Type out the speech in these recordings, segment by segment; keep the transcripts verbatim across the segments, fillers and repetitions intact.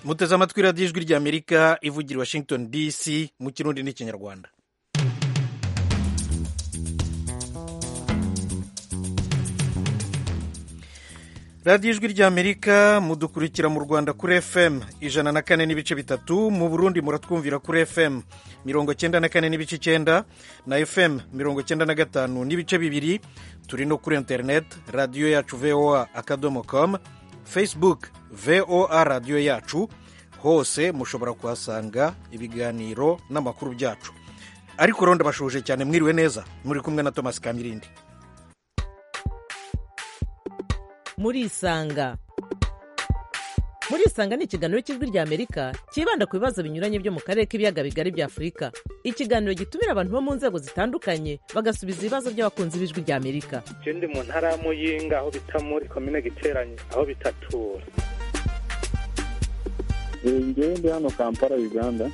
muteze amatwi radiyo ijwi ry'amerika ivugira i Washington D C mu kirundi n'ikinyarwanda. radiyo ijwi ry'amerika mudukurikira mu Rwanda kuri F M ijana na kane n'ibice bitatu, mu Burundi muratwumvira kuri F M mirongo cyenda na kane n'ibice icyenda na F M mirongo cyenda na gatanu n'ibice bibiri. Turi no kuri internet radiyo yacu V O A akadomo com, Facebook V O A radiyo yacu, hose mushobora kuhasanga ibiganiro n'amakuru byacu. Ariko ronda bashuje cyane, mwiriwe neza, muri kumwe na Thomas Kamirindi. Murisanga Murisanga ni ikiganiro cy'ijwi ry'Amerika kibanda ku bibazo binyuranye byo mu karere k'ibiyaga bigari bya Afurika. Ikiganiro gitumira abantu bo mu nzego zitandukanye bagasubiza ibibazo by'abakunzi b'ijwi ry'Amerika. Je ndi mu ntara ya Muyinga aho bita muri commune Giteranye aho bitatura. Ngewe ndi hano Kampala Uganda.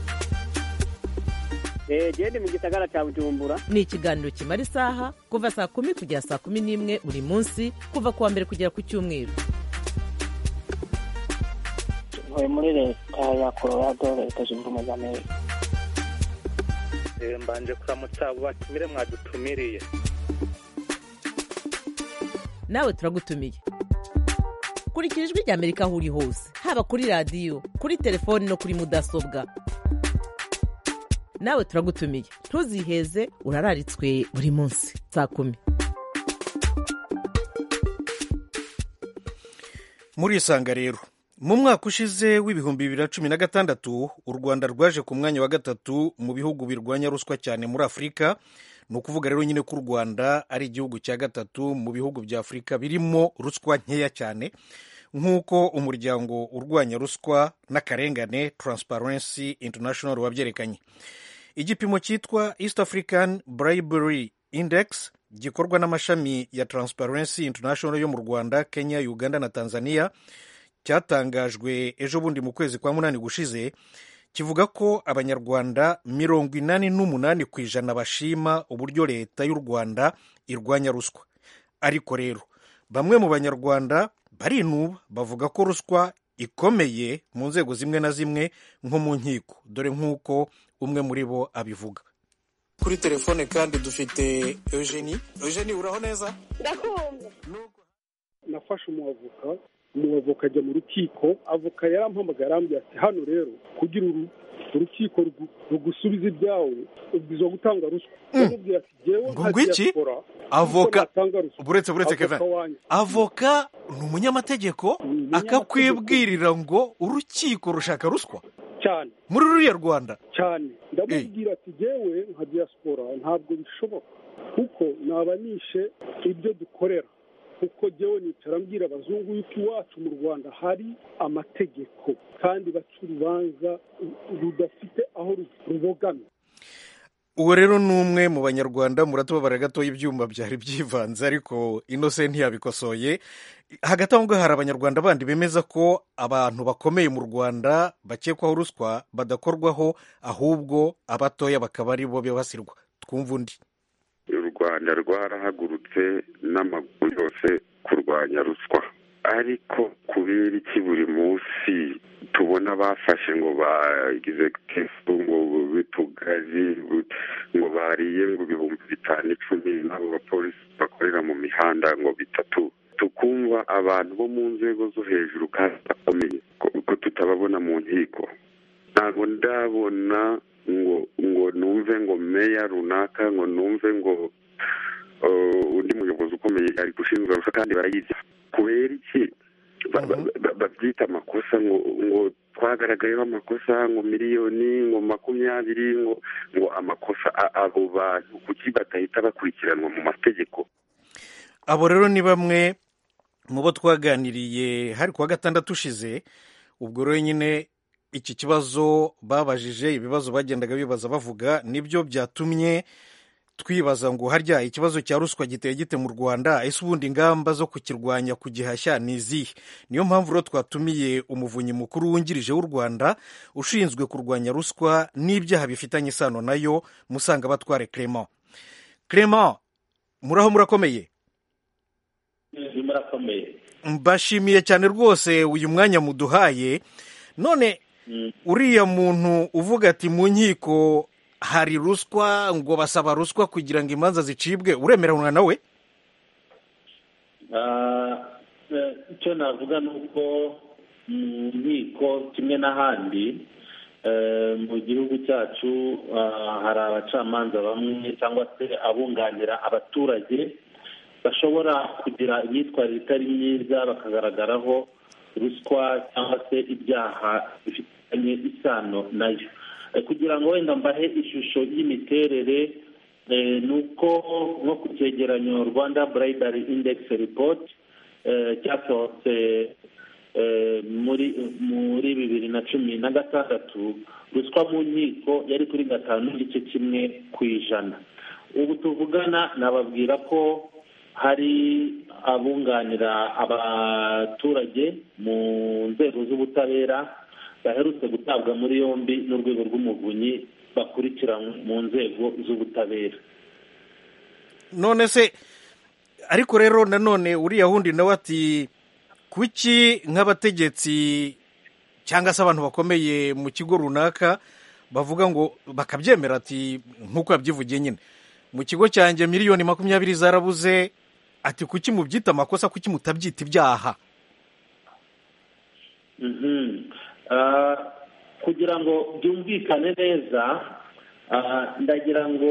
Eh je mu gisagara cya Bujumbura. Ni ikiganiro kimara isaha kuva saa kumi kugera saa kumi n'imwe buri munsi, kuva kuwa mbere kugera ku cyumweru. Ntuye muri leta ya Colorado, leta zunze ubumwe za Amerika. Eh mbanje kuramutsa abo batumire mwadutumiriye. Nawe turagutumiye. Kurikira ijwi ry'Amerika aho uri hose, haba kuri radiyo, kuri telefoni no kuri mudasobwa. Nawe turagutumiye, ntuziheze, urararitswe buri munsi saa kumi. Murisanga rero, mu mwaka ushize w'ibihumbi bibiri na cumi na gatandatu u Rwanda rwaje ku mwanya wa gatatu mu bihugu birwanya ruswa cyane muri Afurika. Ni ukuvuga rero nyine ko u Rwanda ari igihugu cya gatatu mu bihugu bya Afurika birimo ruswa nkeya cyane, nk'uko umuryango urwanya ruswa n'akarengane Transparency International wabyerekanye. Igipimo cyitwa East African Bribery Index gikorwa n'amashami ya Transparency International yo mu Rwanda, Kenya, Uganda na Tanzania, cyatangajwe ejo bundi mu kwezi kwa munani gushize, kivuga ko abanyarwanda mirongo inani n'umunani ku ijana bashima uburyo leta y'u Rwanda irwanya ruswa. Ariko rero bamwe mu banyarwanda barinuba, bavuga ko ruswa ikomeye mu nzego zimwe na zimwe nko mu nkiko, dore nk'uko umwe muri bo abivuga. Kuri telefone kandi dufite Eugenie. Eugenie, uraho neza? Ndakumva. Nafashe umuavoka, umuavoka ajya mu rukiko, avoka yarampamagara arambwira ati hano rero kugira uru urukiko rugusubiza ibyawe ubwizo gutanga ruswa. Ndamubwira ati jewe nk'iki avoka buretse buretse Kevin, avoka ni umunyamategeko akakwibwirira ngo urukiko rushaka ruswa cyane muri ruriya Rwanda cyane. Ndamubwira ati jewe nka diaspora ntabwo bishoboka kuko nabanishe ibyo dukorera, kuko jewe nicara mbwira abazungu yuko iwacu mu Rwanda hari amategeko kandi baca urubanza rudafite aho rubogamye. Uwo rero ni umwe mu banyarwanda. Muratubabara gatoya, ibyuma byari byivanze ariko Innocent ntiyabikosoye. Hagati aho ngaho hari abanyarwanda bandi bemeza ko abantu bakomeye mu Rwanda bakekwaho ruswa badakorwaho, ahubwo abatoya bakaba ari bo bibasirwa. Twumva undi. U Rwanda rwarahagurutse n'amaguru yose kurwanya ruswa, ariko kubera iki buri munsi tubona bafashe ngo bagize kefu ngo bitugari ngo bariye ngo ibihumbi bitanu icumi n'abo bapolisi bakorera mu mihanda ngo bitatu, tukumva abantu bo mu nzego zo hejuru kandi bakomeye ko tutababona mu nkiko. Ntabwo ndabona ngo ngo numve ngo meya runaka, ngo numve ngo undi muyobozi ukomeye ari gushinzwe ruswa kandi barayizi. Kubera iki babyita amakosa ngo ngo twagaragayeho amakosa ngo miliyoni ngo makumyabiri ngo ngo amakosa? Abo bantu kuki batahita bakurikiranwa mu mategeko? Abo rero ni bamwe mu bo twaganiriye hari kuwa gatandatu ushize. Ubwo rero nyine iki kibazo babajije, ibibazo bagendaga bibaza bavuga, nibyo byatumye twibaza ngo harya ikibazo cya ruswa giteye gite mu Rwanda, ese ubundi ingamba zo kukirwanya kugihashya ni izihe? Niyo mpamvu rero twatumiye umuvunyi mukuru wungirije w'u Rwanda ushinzwe kurwanya ruswa n'ibyaha bifitanye isano nayo, Musanga Batware Clement. Clement, muraho murakomeye? Murakomeye. Mbashimiye cyane rwose uyu mwanya muduhaye. none uriya muntu uvuga ati mu nkiko hari ruswa ngo basaba ruswa kugira ngo imanza zicibwe, uremeranwa nawe? icyo navuga ni uko mu nkiko kimwe n'ahandi mu gihugu cyacu hari abacamanza bamwe cyangwa se abunganira abaturage bashobora kugira imyitwarire itari myiza, bakagaragaraho ruswa cyangwa se ibyaha bifitanye isano nayo. Kugira ngo wenda mbahe ishusho y'imiterere, ni uko nko ku cyegeranyo Rwanda Bribery Index Report cyasohotse muri muri bibiri na cumi na gatandatu, ruswa mu nkiko yari kuri gatanu n'igice kimwe ku ijana. Ubu tuvugana nababwira ko hari abunganira abaturage mu nzego z'ubutabera baherutse gutabwa muri yombi n'urwego rw'umuvunyi bakurikiranwe mu nzego z'ubutabera. None se ariko rero nanone uriya wundi nawe ati kuki nk'abategetsi cyangwa se abantu bakomeye mu kigo runaka bavuga ngo bakabyemera, ati nk'uko yabyivugiye nyine, mu kigo cyanjye miliyoni makumyabiri zarabuze, ati kuki mubyita amakosa, kuki mutabyita ibyaha? Kugira ngo byumvikane neza, ndagira ngo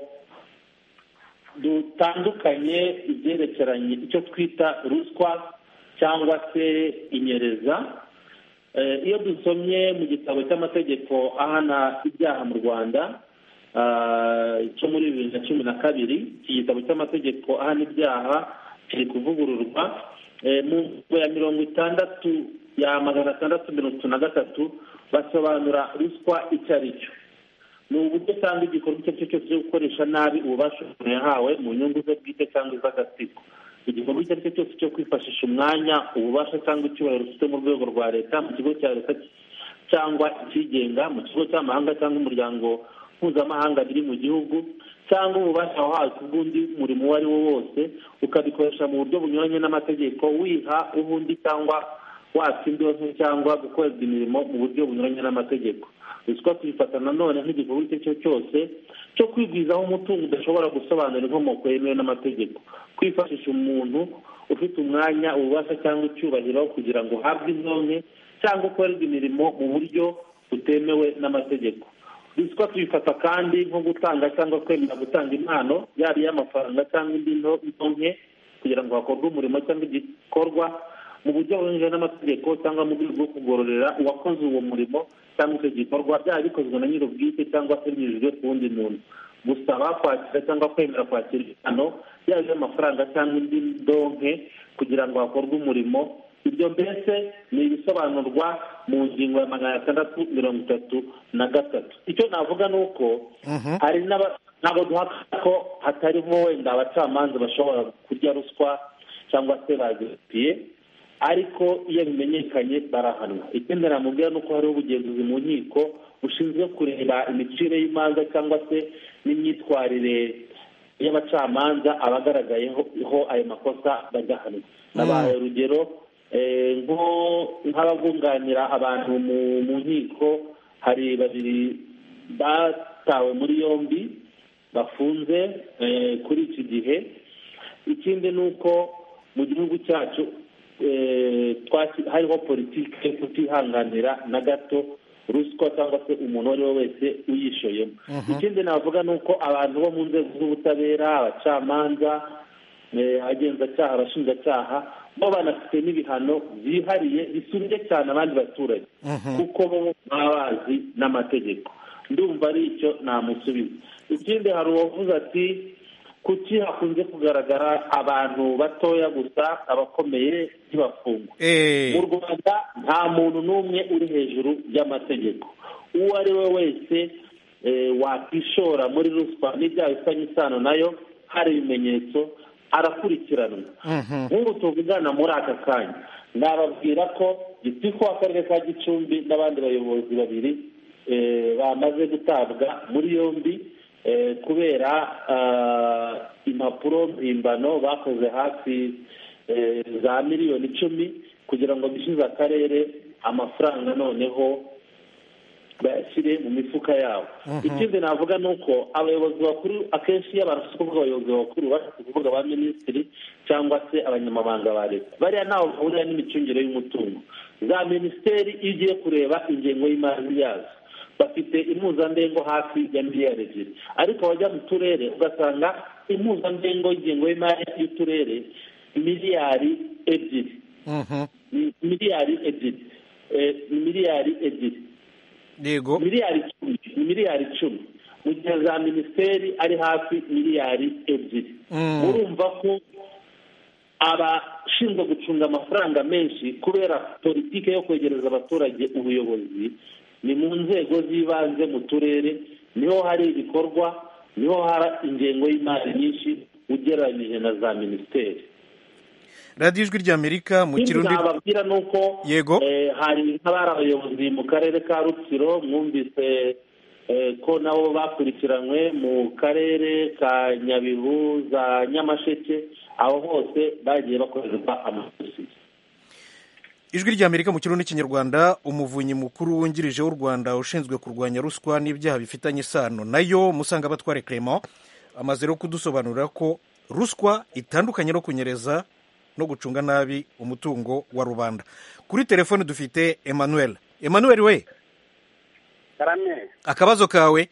dutandukanye ibyerekeranye icyo twita ruswa cyangwa se inyereza. Iyo dusomye mu gitabo cy'amategeko ahana ibyaha mu Rwanda cyo muri bibiri na cumi na kabiri, iki gitabo cy'amategeko ahana ibyaha kiri kuvugururwa mu ngingo ya mirongo itandatu ya magana atandatu mirongo itatu na gatatu, basobanura ruswa icyo ari cyo. Ni uburyo cyangwa igikorwa icyo ari cyo cyose cyo gukoresha nabi ububasha umuntu yahawe mu nyungu ze bwite cyangwa iz'agatsiko. Igikorwa icyo ari cyo cyose cyo kwifashisha umwanya, ububasha cyangwa icyubahiro ufite mu rwego rwa leta, mu kigo cya leta cyangwa ikigenga, mu kigo cy'amahanga cyangwa umuryango mpuzamahanga biri mu gihugu, cyangwa ububasha wahawe ku bw'undi murimo uwo ari wo wose, ukabikoresha mu buryo bunyuranye n'amategeko, wiha ubundi cyangwa watsa indonke cyangwa gukorerwa imirimo mu buryo bunyuranye n'amategeko. Ruswa tuyifata nanone nk'igikorwa icyo ari cyo cyose cyo kwigwizaho umutungo udashobora gusobanura inkomoko yemewe n'amategeko, kwifashisha umuntu ufite umwanya, ububasha cyangwa icyubahiro kugira ngo uhabwe indonke cyangwa ukorerwe imirimo mu buryo butemewe n'amategeko. Ruswa tuyifata kandi nko gutanga cyangwa kwemera gutanga impano, yaba iy'amafaranga cyangwa indi ndonke kugira ngo hakorwe umurimo cyangwa igikorwa mu buryo bunyuranye n'amategeko cyangwa mu rwego rwo kugororera uwakoze uwo murimo cyangwa icyo gikorwa, byaba bikozwe na nyir'ubwite cyangwa se binyujijwe ku wundi muntu. Gusaba, kwakira cyangwa kwemera kwakira impano, yaba iy'amafaranga cyangwa indi ndonke kugira ngo hakorwe umurimo. Ibyo mbese ni ibisobanurwa mu ngingo ya magana atandatu mirongo itatu na gatatu. Icyo navuga ni uko hari ntabwo duhakana ko hatarimo wenda abacamanza bashobora kurya ruswa cyangwa se bazitiye, ariko iyo bimenyekanye barahanwa. Ikindi namubwira ni uko hariho ubugenzuzi mu nkiko bushinzwe kureba imicire y'imanza cyangwa se n'imyitwarire y'abacamanza abagaragayeho ayo makosa bagahanwa. Nabaye urugero nk'ababunganira abantu mu nkiko, hari babiri batawe muri yombi bafunze kuri iki gihe. Ikindi ni uko mu gihugu cyacu hariho politiki yo kutihanganira na gato ruswa cyangwa se umuntu uwo ari we wese uyishoyemo. Ikindi navuga ni uko abantu bo mu nzego z'ubutabera, abacamanza, abagenzacyaha, abashinjacyaha, bo banafite n'ibihano byihariye bisumbye cyane abandi baturage kuko bo baba bazi n'amategeko. Ndumva ari icyo namusubiza. Ikindi hari uwavuze ati kuki hakunze kugaragara abantu batoya gusa, abakomeye ntibafungwe. Mu Rwanda nta muntu n'umwe uri hejuru y'amategeko. Uwo ari we wese wakishora muri ruswa n'ibyaha bifitanye isano nayo, hari ibimenyetso, arakurikiranwa. Nk'ubu tuvugana muri aka kanya, nababwira ko gitifu w'akarere ka Gicumbi n'abandi bayobozi babiri bamaze gutabwa muri yombi kubera impapuro mpimbano bakoze hafi za miliyoni icumi kugira ngo bishyuze akarere amafaranga noneho bayashyire mu mifuka yabo. Ikindi navuga ni uko abayobozi bakuru akenshi iyo barashaka kuvuga abayobozi bakuru bashaka kuvuga ba minisitiri cyangwa se abanyamabanga ba leta, bariya ntaho bahurira n'imicungire y'umutungo. Za minisiteri iyo ugiye kureba ingengo y'imari yazo bafite impuzandengo hafi ya miliyari ebyiri, ariko wajya mu turere ugasanga impuzandengo y'ingengo y'imari y'uturere miliyari ebyiri miliyari ebyiri miliyari ebyiri yego miliyari icumi miliyari icumi mu gihe za minisiteri ari hafi miliyari ebyiri. murumva ko abashinzwe gucunga amafaranga menshi kubera politiki yo kwegereza abaturage ubuyobozi ni mu nzego z'ibanze mu turere, niho hari ibikorwa, niho hari ingengo y'imari nyinshi ugereranyije na za minisiteri. radiyo ijwi ry'Amerika mu kirundi nababwira ni uko yego hari nk'abari abayobozi mu karere ka Rutsiro mwumvise ko nabo bakurikiranywe mu karere ka Nyabihu za Nyamasheke, aho hose bagiye bakorerwa amadosiye. ijwi ry'Amerika mu kirundi n'ikinyarwanda. Umuvunyi mukuru wungirije w'u Rwanda ushinzwe kurwanya ruswa n'ibyaha bifitanye isano nayo Musangabatware Clement amaze rero kudusobanurira ko ruswa itandukanye no kunyereza no gucunga nabi umutungo wa rubanda. Kuri telefone dufite Emmanuel. Emmanuel we karame, akabazo kawe.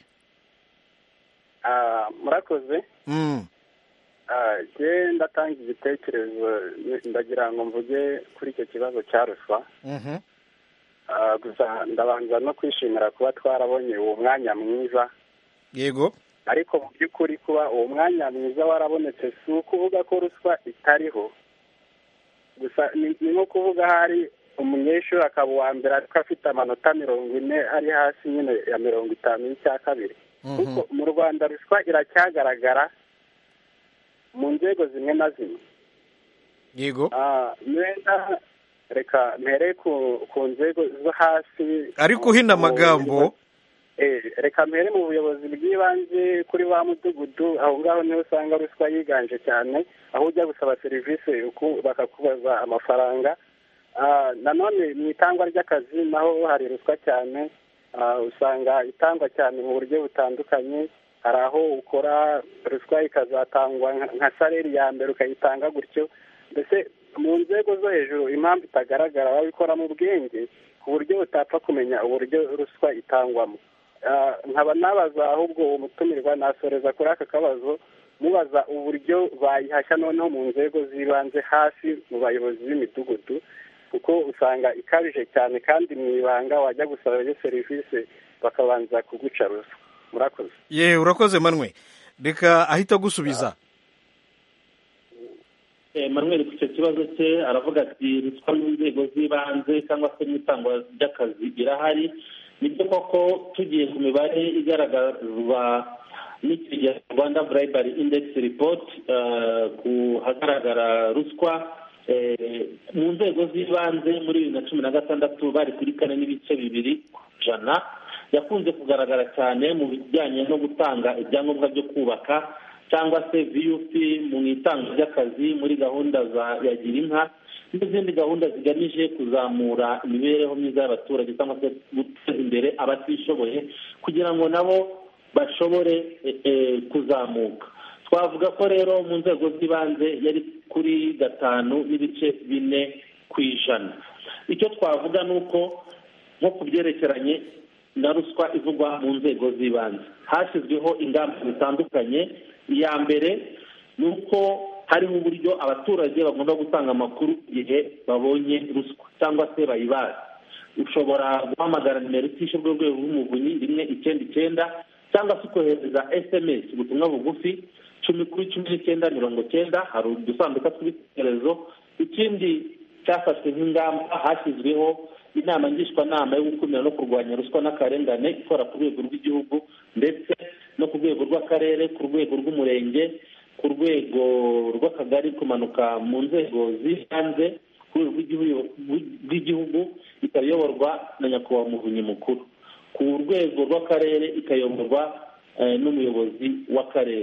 ah murakoze. mm. ah je ndatanga igitekerezo, ndagira ngo mvuge kuri icyo kibazo cya ruswa. mhm ah gusa ndabanza no kwishimira kuba twarabonye uwo mwanya mwiza. Yego. Ariko mu by'ukuri kuba uwo mwanya mwiza warabonetse si ukuvuga ko ruswa itariho, gusa ni nko kuvuga hari umunyeshuri akaba uwa mbere ariko afite amanota mirongo ine ari hasi nyine ya mirongo itanu y'icya kabiri. Kuko mu Rwanda ruswa iracyagaragara mu nzego zimwe na zimwe. Yego. ah mwenda reka mpere ku ku nzego zo hasi ariko hina amagambo. eh reka mpere mu buyobozi bw'ibanze kuri ba mudugudu, aho ngaho niho usanga ruswa yiganje cyane, aho ujya gusaba serivisi bakakubaza amafaranga. ah nanone mu itangwa ry'akazi naho hari ruswa cyane. ah usanga itangwa cyane mu buryo butandukanye. hari aho ukora ruswa ikazatangwa nka saleri ya mbere ukayitanga gutyo. Mbese mu nzego zo hejuru impamvu itagaragara babikora mu bwenge ku buryo utapfa kumenya uburyo ruswa itangwamo. nkaba nabaza ahubwo umutumirwa nasoreza kuri aka kabazo mubaza uburyo bayihashya noneho mu nzego z'ibanze hasi mu bayobozi b'imidugudu, kuko usanga ikabije cyane kandi mu ibanga wajya gusaba iyo serivisi bakabanza kuguca ruswa. Murakoze. Ye urakoze Manwe, reka ahita gusubiza. Manuel ku icyo kibazo cye aravuga ati ruswa mu nzego z'ibanze cyangwa se mu itangwa ry'akazi irahari. Nibyo koko tugiye ku mibare igaragazwa n'ikigega Rwanda Bribery Index Report, ku hagaragara ruswa mu nzego z'ibanze muri bibiri na cumi na gatandatu bari kuri kane n'ibice bibiri ku ijana. Yakunze kugaragara cyane mu bijyanye no gutanga ibyangombwa byo kubaka cyangwa se V U P mu itanga ry'akazi muri gahunda za ya Girinka n'izindi gahunda zigamije kuzamura imibereho myiza y'abaturage cyangwa se guteza imbere abatishoboye kugira ngo nabo bashobore kuzamuka. Twavuga ko rero mu nzego z'ibanze yari kuri gatanu n'ibice bine ku ijana. Icyo twavuga ni uko nko ku byerekeranye na ruswa ivugwa mu nzego z'ibanze hashyizweho ingamba zitandukanye. Iya mbere ni uko hariho uburyo abaturage bagomba gutanga amakuru igihe babonye ruswa cyangwa se bayibaza. Ushobora guhamagara nimero itishyurwa urwego rw'umuvunyi rimwe icyenda icyenda cyangwa se ukohereza S M S ubutumwa bugufi cumi kuri cumi n'icyenda mirongo cyenda. Hari udusanduka tw'ibitekerezo. Ikindi cyafashwe nk'ingamba hashyizweho inama ngishwanama yo gukumira no kurwanya ruswa n'akarengane ikora ku rwego rw'igihugu ndetse no ku rwego rw'akarere, ku rwego rw'umurenge, ku rwego rw'akagari, kumanuka mu nzego z'ibanze ku rwego rw'igihugu ikayoborwa na nyakubahwa muvunyi mukuru, ku rwego rw'akarere ikayoborwa n'umuyobozi w'akarere.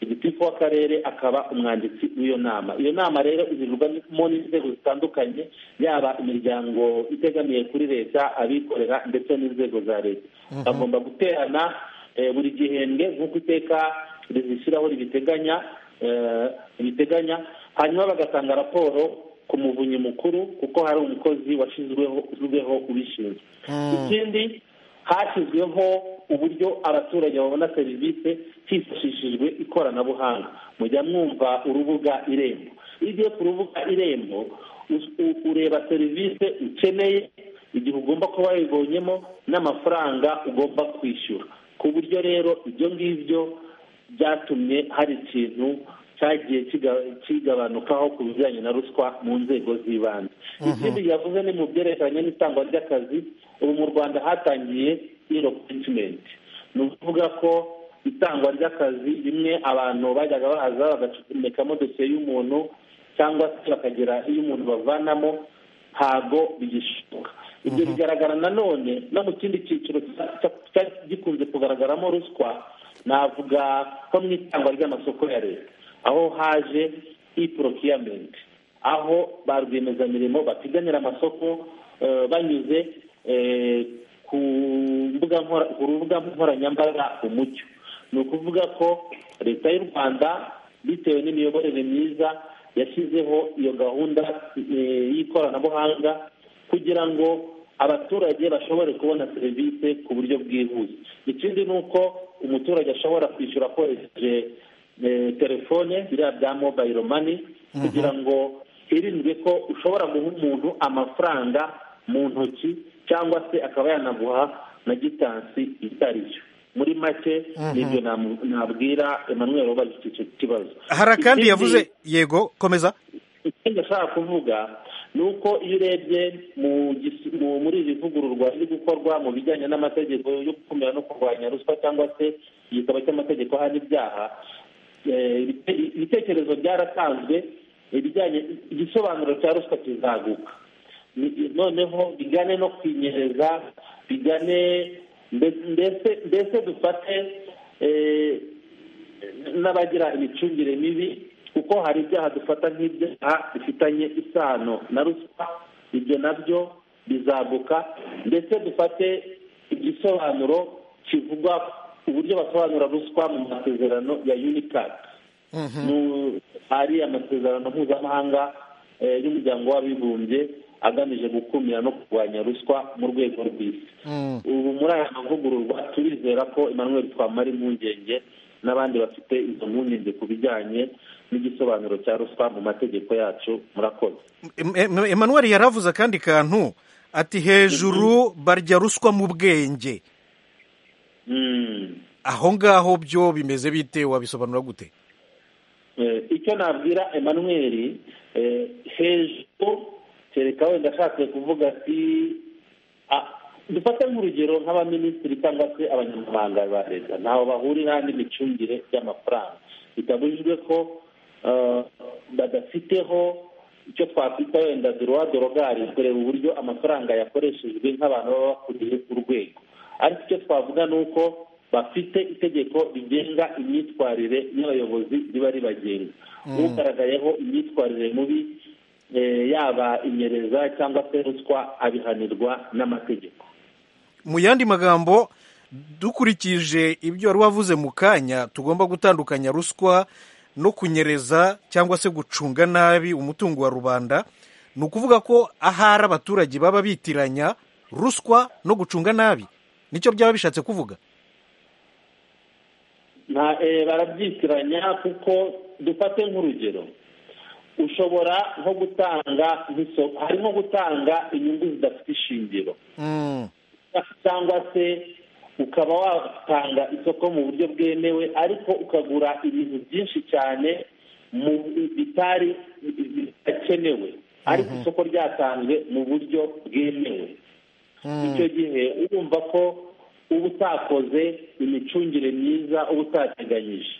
igitifu w'akarere akaba umwanditsi w'iyo nama. Iyo nama rero izirirwamo n'inzego zitandukanye, yaba imiryango itegamiye kuri leta, abikorera ndetse n'inzego za leta. Bagomba guterana buri gihembwe nk'uko iteka rizishyiraho ribiteganya ribiteganya hanyuma bagatanga raporo ku muvunyi mukuru, kuko hari umukozi washyizweho uzwiho ubishinzwe. Ikindi, hashyizweho uburyo abaturage babona serivisi hifashishijwe ikoranabuhanga. Mujya mwumva urubuga Irembo. Iyo ugiye ku rubuga Irembo ureba serivisi ukeneye, igihe ugomba kuba wayibonyemo n'amafaranga ugomba kwishyura, ku buryo rero ibyo ngibyo byatumye hari ikintu cyagiye kigabanukaho ku bijyanye na ruswa mu nzego z'ibanze. Ikindi yavuze ni mu byerekeranye n'itangwa ry'akazi. Ubu mu Rwanda hatangiye e-recruitment, ni ukuvuga ko itangwa ry'akazi rimwe abantu bajyaga baza bagacomekamo dosiye y'umuntu cyangwa se bakagira iyo umuntu bavanamo, ntabwo bigishoboka. Ibyo bigaragara nanone no mu kindi cyiciro gikunze kugaragaramo ruswa, navuga ko mu itangwa ry'amasoko ya leta, aho haje e-procurement, aho ba rwiyemezamirimo bapiganira amasoko banyuze ku rubuga nkoranyambaga Umucyo. Ni ukuvuga ko leta y'u Rwanda bitewe n'imiyoborere myiza yashyizeho iyo gahunda y'ikoranabuhanga kugira ngo abaturage bashobore kubona serivisi ku buryo bwihuse. Ikindi ni uko umuturage ashobora kwishyura akoresheje telefone, biriya bya mobile money, kugira ngo hirindwe ko ushobora guha umuntu amafaranga mu ntoki cyangwa se akaba yanaguha na gitansi itari yo. Muri make nibyo nabwira Emmanuel wabaje icyo kibazo. Hari kandi yavuze, yego komeza. Ikindi ashaka kuvuga ni uko iyo urebye muri iri vugururwa riri gukorwa mu bijyanye n'amategeko yo gukumira no kurwanya ruswa cyangwa se igitabo cy'amategeko ahana ibyaha, ibitekerezo byaratanzwe, ibijyanye igisobanuro cya ruswa kizaguka, noneho bigane no kwinyereza, bigane mbese dufate n'abagira imicungire mibi, kuko hari ibyaha dufata nk'ibyaha bifitanye isano na ruswa, ibyo nabyo bizaguka. Ndetse dufate igisobanuro kivuga uburyo basobanura ruswa mu masezerano ya UNICAD, hari amasezerano mpuzamahanga y'umuryango w'abibumbye agamije gukumira no kurwanya ruswa mu rwego rw'isi. Ubu muri aya mavugururwa turizera ko Emmanuel twamara impungenge n'abandi bafite izo mpungenge ku bijyanye n'igisobanuro cya ruswa mu mategeko yacu. Murakoze. Emmanuel yaravuze akandi kantu ati hejuru barya ruswa mu bwenge. Aho ngaho byo bimeze bite, wabisobanura gute? Icyo nabwira Emmanuel, hejuru kereka wenda ashatse kuvuga ati dufate nk'urugero nk'abaminisitiri cyangwa se abanyamabanga ba leta, ntaho bahurira n'imicungire y'amafaranga. Bitabujijwe ko badafiteho icyo twakwita wenda droit de regard, kureba uburyo amafaranga yakoreshejwe nk'abantu baba bakuriye urwego. Ariko icyo twavuga ni uko bafite itegeko rigenga imyitwarire y'abayobozi riba ribagenga. Ugaragayeho imyitwarire mubi, yaba inyereza cyangwa se ruswa, abihanirwa n'amategeko. Mu yandi magambo, dukurikije ibyo wari wavuze mu kanya, tugomba gutandukanya ruswa no kunyereza cyangwa se gucunga nabi umutungo wa rubanda. Ni ukuvuga ko ahari abaturage baba bitiranya ruswa no gucunga nabi, nicyo byaba bishatse kuvuga? Barabyitiranya, kuko dufate nk'urugero, ushobora nko gutanga nk'isoko, hari nko gutanga inyungu zidafite ishingiro, cyangwa se ukaba watanga isoko mu buryo bwemewe ariko ukagura ibintu byinshi cyane bitari bidakenewe, ariko isoko ryatanzwe mu buryo bwemewe. Icyo gihe urumva ko uba utakoze imicungire myiza, uba utateganyije.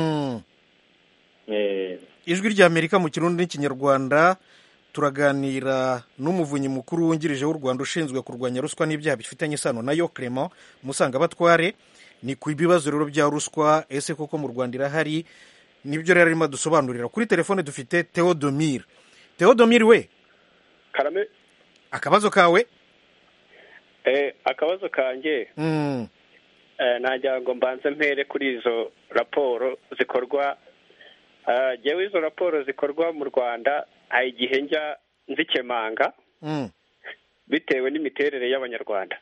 Ijwi ry'Amerika mu Kirundi n'Ikinyarwanda turaganira n'umuvunyi mukuru wungirije w'u Rwanda ushinzwe kurwanya ruswa n'ibyaha bifitanye isano nayo, Clement Musangabatware. Ni ku bibazo rero bya ruswa, ese koko mu Rwanda irahari? nibyo rero arimo adusobanurira. Kuri telefone dufite Theodomire. Theodomire we, karame, akabazo kawe? eh akabazo kanjye mm. eh najya ngo mbanze mpere kuri izo raporo zikorwa. Uh, jewe izo raporo zikorwa mu Rwanda hari igihe njya nzikemanga mm. bitewe n'imiterere y'abanyarwanda.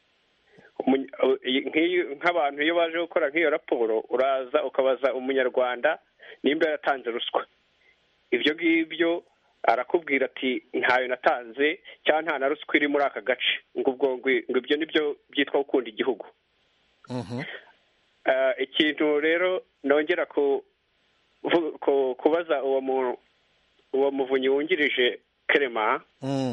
Nk'abantu iyo baje gukora nk'iyo raporo uraza ukabaza umunyarwanda nimba yatanze ruswa, ibyo ngibyo arakubwira ati ntayo natanze cyangwa nta na ruswa iri muri aka gace, ngo ubwo ngo ibyo nibyo byitwa gukunda igihugu. Ikintu rero nongera kubaza uwo muvunyi wungirije Clement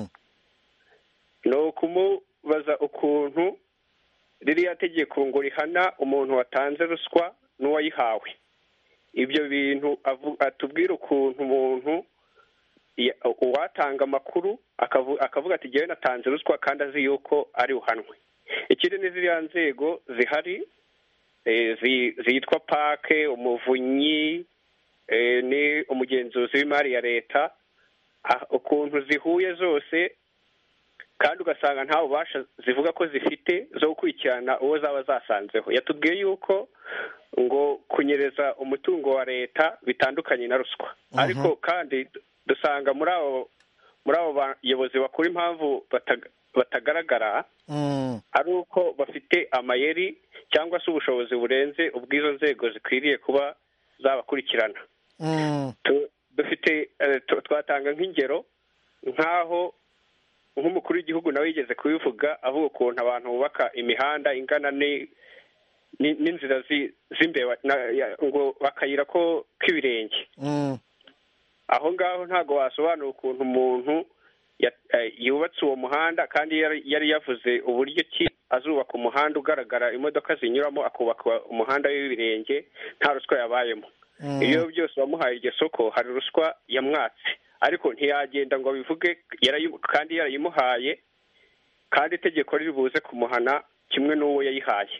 ni ukumubaza ukuntu ririya tegeko ngo rihana umuntu watanze ruswa n'uwayihawe. Ibyo bintu atubwira ukuntu umuntu uwatanga amakuru akavuga ati jyewe natanze ruswa kandi azi yuko ari uhanwe. Ikindi ni ziriya nzego zihari zitwa pake, umuvunyi, ni umugenzuzi w'imari ya leta, ukuntu zihuye zose kandi ugasanga nta bubasha zivuga ko zifite zo gukurikirana uwo zaba zasanzeho. Yatubwiye yuko ngo kunyereza umutungo wa leta bitandukanye na ruswa, ariko kandi dusanga muri abo muri abo bayobozi bakuru impamvu batagaragara ari uko bafite amayeri cyangwa se ubushobozi burenze ubw'izo nzego zikwiriye kuba zabakurikirana. Dufite twatanga nk'ingero nk'aho nk'umukuru w'igihugu nawe yigeze kubivuga avuga ukuntu abantu bubaka imihanda ingana n'inzira z'imbeba ngo bakayira ko k'ibirenge. Aho ngaho ntabwo wasobanura ukuntu umuntu yubatse uwo muhanda kandi yari yavuze uburyo ki azubaka umuhanda ugaragara imodoka zinyuramo, akubaka umuhanda w'ibirenge nta ruswa yabayemo. Iyo byose wamuhaye iryo soko hari ruswa yamwatse, ariko ntiyagenda ngo bivuge kandi yarayimuhaye kandi itegeko ribuze kumuhana kimwe n'uwo yayihaye.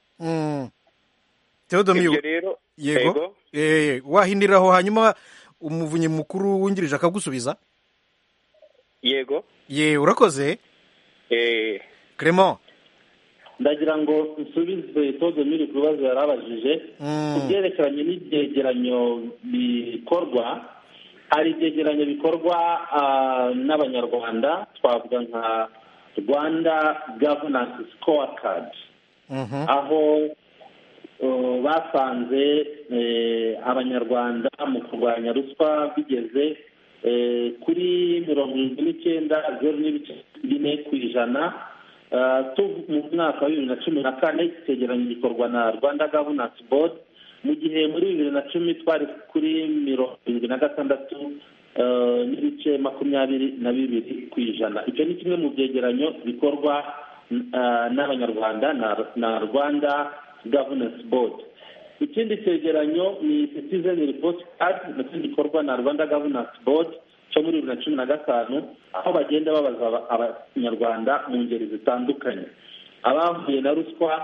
Theodomire rero yego eh wahindiraho hanyuma umuvunyi mukuru wungirije akagusubiza. Yego ye urakoze. eh Clement, ndagira ngo nsubize Theodomire ku bibazo yarabajije kubyerekeranye n'ibyegeranyo bikorwa. Hari ibyegeranyo bikorwa n'abanyarwanda twavuga nka Rwanda Governance Scorecard, aho basanze abanyarwanda mu kurwanya ruswa bigeze kuri mirongo irindwi n'icyenda zeru n'ibice bine ku ijana mu mwaka wa bibiri na cumi na kane. Icyegeranyo gikorwa na Rwanda Governance Board, mu gihe muri bibiri na cumi twari kuri mirongo irindwi na gatandatu n'ibice makumyabiri na bibiri ku ijana. Icyo ni kimwe mu byegeranyo bikorwa n'abanyarwanda na Rwanda Governance Board. Ikindi cyegeranyo ni Citizen Report Card, nacyo gikorwa na Rwanda Governance Board cyo muri bibiri na cumi na gatanu, aho bagenda babaza abanyarwanda mu ngeri zitandukanye. Abavuye na ruswa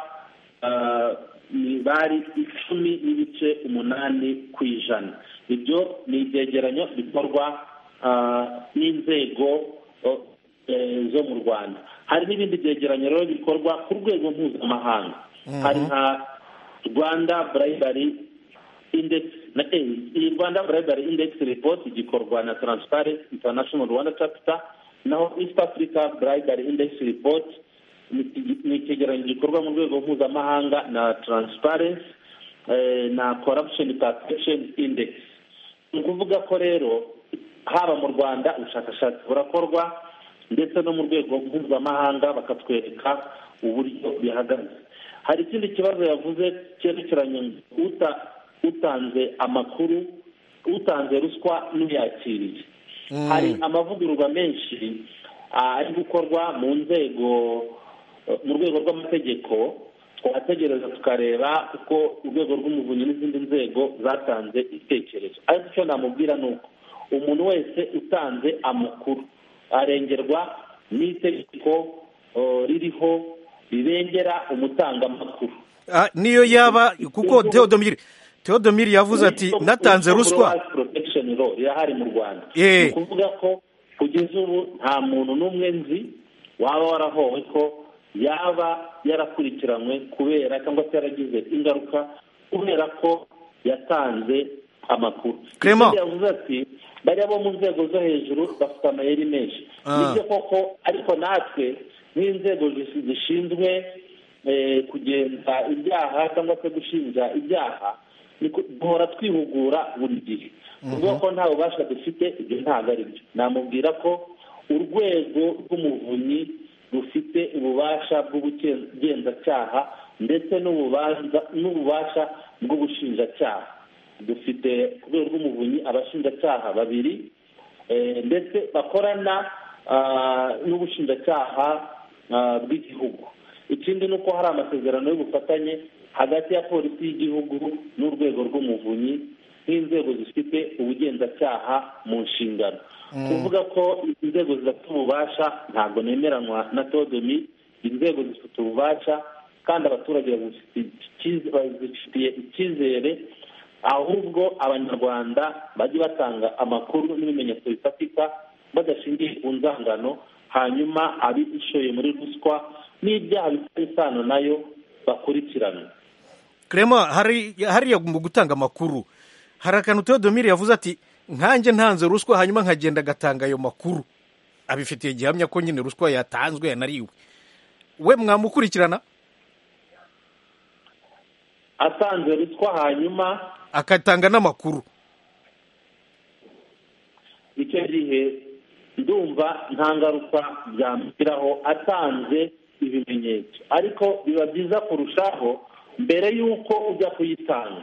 bari icumi n'ibice umunani ku ijana. Ibyo ni ibyegeranyo bikorwa n'inzego zo mu Rwanda. Hari n'ibindi byegeranyo rero bikorwa ku rwego mpuzamahanga. Hari nka Rwanda Bribery Index na iyi Rwanda Bribery Index Report gikorwa na Transparency International Rwanda Chapter, naho East Africa Bribery Index Report ni icyegeranyo gikorwa mu rwego mpuzamahanga na Transparency na Corruption Perception Index. Ni ukuvuga ko rero haba mu Rwanda ubushakashatsi burakorwa ndetse no mu rwego mpuzamahanga bakatwereka uburyo bihagaze. Hari ikindi kibazo yavuze cyerekeranye utanze amakuru, utanze ruswa n'uyakiriye. Hari amavugururwa menshi ari gukorwa mu nzego mu rwego rw'amategeko. Twategereza tukareba uko urwego rw'umuvunyi n'izindi nzego zatanze ibitekerezo, ariko icyo namubwira ni uko umuntu wese utanze amakuru arengerwa n'itegeko ririho rirengera umutanga amakuru. niyo yaba kuko Theodomire Theodomir yavuze ati natanze ruswa protection law irahari mu Rwanda. Eh. Ni ukuvuga ko kugeza ubu nta muntu n'umwe nzi waba warahowe ko yaba yarakurikiranywe kubera cyangwa se yaragize ingaruka kubera ko yatanze amakuru. Clement yavuze ati bari abo mu nzego zo hejuru bafite amayeri menshi. Nibyo koko ariko natwe n'inzego zishinzwe kugenza ibyaha cyangwa se gushinja ibyaha duhora twihugura buri gihe. Kuvuga ko nta bubasha dufite ibyo ntabwo ari byo. Namubwira ko urwego rw'umuvunyi rufite ububasha bw'ubugenzacyaha ndetse n'ububasha bw'ubushinjacyaha. Dufite ku rwego rw'umuvunyi abashinjacyaha babiri ndetse bakorana n'ubushinjacyaha bw'igihugu. Ikindi ni uko hari amasezerano y'ubufatanye hagati ya polisi y'igihugu n'urwego rw'umuvunyi nk'inzego zifite ubugenzacyaha mu nshingano. Kuvuga ko inzego zidafite ububasha ntabwo nemeranywa na Theodomir. Inzego zifite ububasha kandi abaturage bazifitiye icyizere, ahubwo abanyarwanda bajye batanga amakuru n'ibimenyetso bifatika badashingiye ku nzangano, hanyuma abishoye muri ruswa n'ibyaha bifite isano nayo bakurikirana. Clement, hari hariya mu gutanga amakuru hari akantu Theodomir yavuze ati nkanjye ntanze ruswa hanyuma nkagenda agatanga ayo makuru abifitiye gihamya ko nyine ruswa yatanzwe yanariwe. We mwamukurikirana atanze ruswa hanyuma akatanga n'amakuru? Icyo gihe ndumva nta ngaruka byamugiraho atanze ibimenyetso, ariko biba byiza kurushaho mbere y'uko ujya kuyitanga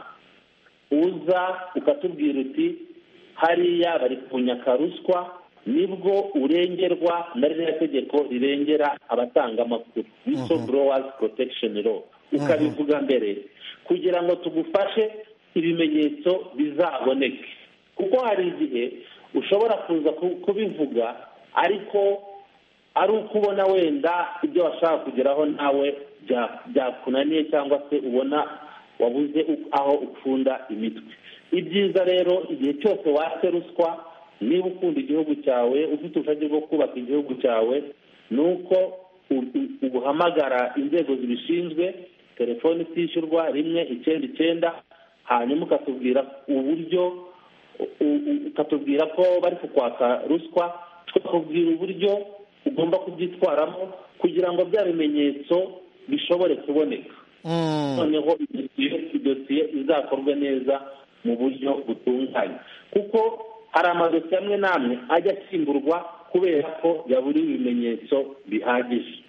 uza ukatubwira uti hariya bari kunyaka ruswa, nibwo urengerwa na ririya tegeko rirengera abatanga amakuru, whistleblowers protection law. Ukabivuga mbere kugira ngo tugufashe ibimenyetso bizaboneke, kuko hari igihe ushobora kuza kubivuga ariko ari uko ubona wenda ibyo washaka kugeraho nawe byakunaniye cyangwa se ubona wabuze aho upfunda imitwe. Ibyiza rero igihe cyose watse ruswa, niba ukunda igihugu cyawe ufite ubushake bwo kubaka igihugu cyawe, ni uko ubuhamagara inzego zibishinzwe, telefoni itishyurwa rimwe icyenda icyenda, hanyuma ukatubwira uburyo ukatubwira ko bari kukwaka ruswa, tukakubwira uburyo ugomba kubyitwaramo kugira ngo bya bimenyetso bishobore kuboneka. Noneho idosiye izakorwe neza mu buryo butunganye, kuko hari amadosiye amwe n'amwe ajya asimburwa kubera ko yaburiwe ibimenyetso bihagije.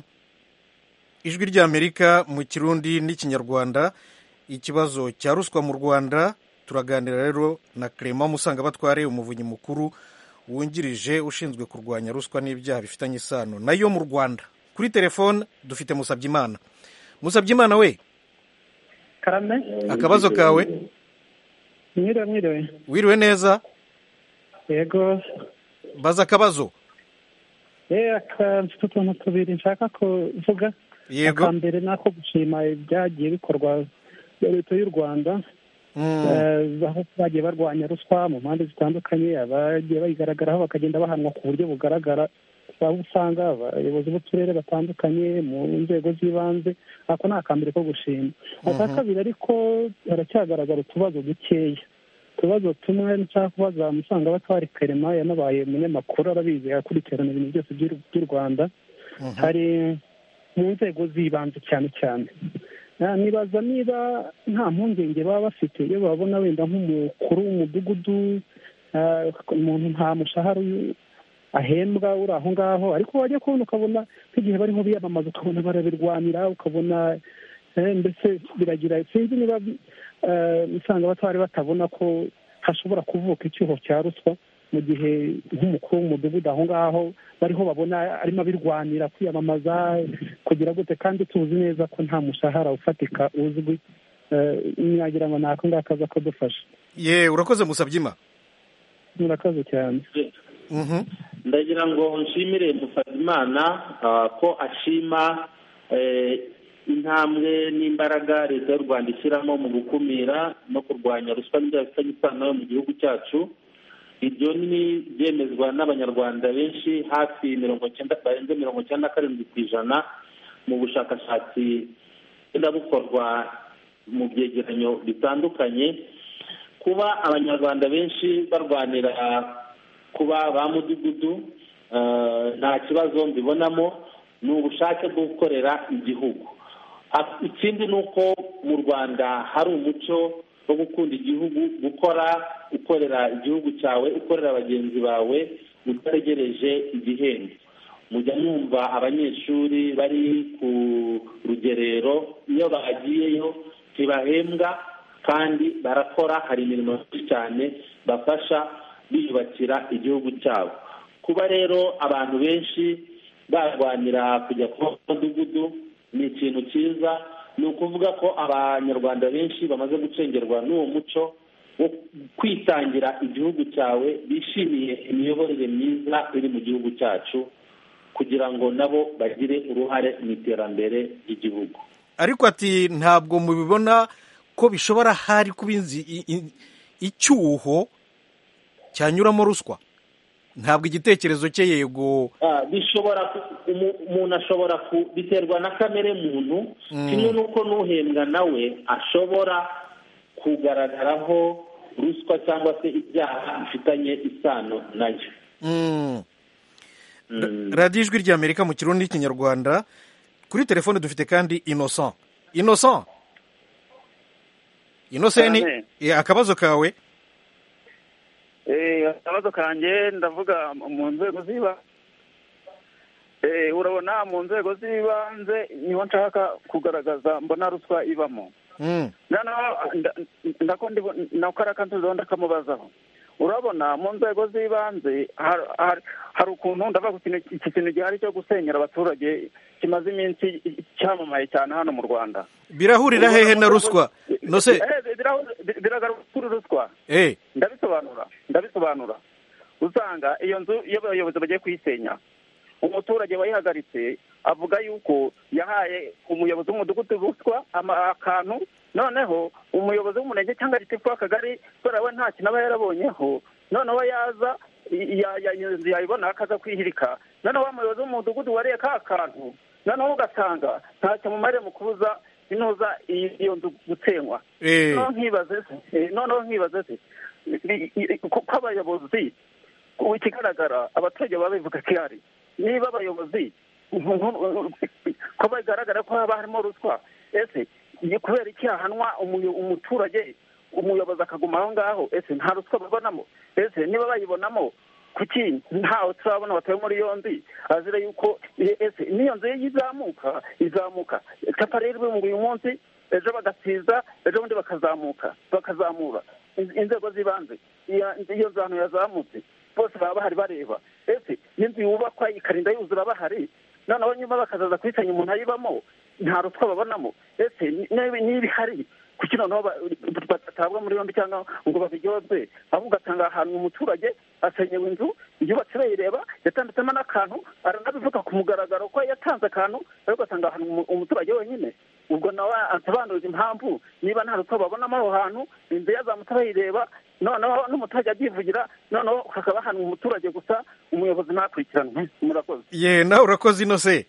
Ijwi ry'Amerika mu Kirundi n'Ikinyarwanda, ikibazo cya ruswa mu Rwanda. Turaganira rero na Clement Musangabatware, umuvunyi mukuru wungirije ushinzwe kurwanya ruswa n'ibyaha bifitanye isano nayo mu Rwanda. Kuri telefone dufite Musabyimana. Musabyimana we, karame, akabazo kawe? Mwiriwe mwiriwe. Wiriwe neza? Yego. Baza akabazo. Eh, akafite utuntu tubiri nshaka kuvuga. Yego. Akambere nako gushima ibyagiye bikorwa leta y'u Rwanda. aho bagiye barwanya ruswa mu mpande zitandukanye, abagiye bayigaragaraho bakagenda bahanwa ku buryo bugaragara, aho usanga abayobozi b'uturere batandukanye mu nzego z'ibanze. Ako ni akambere ko gushima. Aka kabiri ariko haracyagaragara utubazo dukeya. Utubazo tumwe nshaka kubaza Musangabatware Clement, yanabaye umunyamakuru arabizi, akurikirana ibintu byose by'u Rwanda. Hari mu nzego z'ibanze cyane cyane, nibaza niba nta mpungenge baba bafite iyo babona wenda nk'umukuru w'umudugudu umuntu nta mushahara ahembwa uri aho ngaho, ariko wajya kubona ukabona nk'igihe bariho biyamamaza ukabona barabirwanira, ukabona mbese biragira, sinzi niba Musangabatware batabona ko hashobora kuvuka icyuho cya ruswa mu gihe nk'umukuru w'umudugudu aho ngaho bariho babona arimo abirwanira kwiyamamaza kugira gute, kandi tuzi neza ko nta mushahara ufatika uzwi. Nyagira ngo nako ngako aza kudufasha. Ye, urakoze Musabyima. Murakoze cyane. Ndagira ngo nshimire Musabyimana ko ashima intambwe n'imbaraga leta y'u rwanda ishyiramo mu gukumira no kurwanya ruswa n'ibyaha bifitanye isano mu gihugu cyacu. Ibyo ni byemezwa n'abanyarwanda benshi, hafi mirongo icyenda barenze mirongo icyenda na karindwi ku ijana mu bushakashatsi bugenda bukorwa mu byegeranyo bitandukanye. Kuba abanyarwanda benshi barwanira kuba ba mudugudu nta kibazo mbibonamo, ni ubushake bwo gukorera igihugu. Ikindi ni uko mu Rwanda hari umuco wo gukunda igihugu, gukora ukorera igihugu cyawe, ukorera bagenzi bawe utategereje igihembo. Mujya mwumva abanyeshuri bari ku rugerero iyo bagiyeyo ntibahembwa kandi barakora, hari imirimo myinshi cyane bafasha biyubakira igihugu cyabo. Kuba rero abantu benshi barwanira kujya ku mudugudu ni ikintu cyiza. Ni ukuvuga ko abanyarwanda benshi bamaze gucengerwa n'uwo muco wo kwitangira igihugu cyawe, bishimiye imiyoborere myiza iri mu gihugu cyacu kugira ngo nabo bagire uruhare mu iterambere ry'igihugu. Ariko ati ntabwo mubibona ko bishobora hari kuba icyuho cyanyuramo ruswa? Ntabwo igitekerezo cye yego bishobora umuntu ashobora biterwa na kamere muntu, kimwe n'uko n'uhembwa nawe ashobora kugaragaraho ruswa cyangwa se ibyaha bifitanye isano nayo. radiyo ijwi ry'Amerika mu kirundi n'ikinyarwanda. Kuri telefone dufite kandi Innocent. Innocent Innocent ni akabazo kawe? Eh, akabazo kanjye ndavuga mu nzego ziba eh urabona mu nzego z'ibanze niho nshaka kugaragaza mbona ruswa ibamo. Mm. Nano ndakondi nakaraka ntuzonda kamubazaho. Urabona mu nzego z'ibanze hari ukuntu ndavuga ku kintu iki kintu gihari cyo gusenyera abaturage kimaze iminsi cyamamaye cyane hano mu Rwanda. Birahurira hehe na ruswa? No se biragaruka kuri ruswa. Eh, ndabisobanura ndabisobanura usanga iyo nzu iyo abayobozi bagiye kuyisenya, umuturage wayihagaritse avuga yuko yahaye umuyobozi w'umudugudu ruswa akantu, noneho umuyobozi w'umurenge cyangwa gitifu w'akagari kubera we nta kintu aba yarabonyeho, noneho yaza yayibona akaza kwihirika, noneho wa muyobozi w'umudugudu wariye ka kantu, noneho ugasanga ntacyo mumare mu kubuza inoza iyo nzu gusenywa. Noneho nkibaze se noneho nkibaze se ko abayobozi ikigaragara abaturage baba bivuga ko ari niba abayobozi ko bagaragara ko haba harimo ruswa, ese kubera iki hahanwa umuturage umuyobozi akaguma aho ngaho? Ese nta ruswa babonamo? Ese niba bayibonamo kuki ntawe turabona batawe muri yombi azira yuko ese niyo nzu yizamuka izamuka kapa rero mu uyu munsi ejo bagasiza ejo bundi bakazamuka bakazamura inzego z'ibanze iyo nzu yazamutse bose baba bahari bareba. Ese n'inzu yubakwa ikarinda yuzura bahari, noneho nyuma bakazaza kwisanya umuntu ayibamo, nta ruswa babonamo? Ese niba ihari kuki noneho batatabwa muri yombi cyangwa ngo babiryozwe? ahubwo ugasanga ahantu umuturage asenyewe inzu yubatse bayireba yatambitsemo n'akantu aranabivuga ku mugaragaro ko yatanze akantu, ariko ugasanga ahantu umuturage wenyine ubwo nawe asobanuza impamvu niba nta ruswa babonamo aho hantu, inzu yazamutse bayireba, noneho n'umuturage abyivugira, noneho hakaba ahantu umuturage gusa umuyobozi ntakurikiranwe. Murakoze. Ye nawe urakoze Innocent.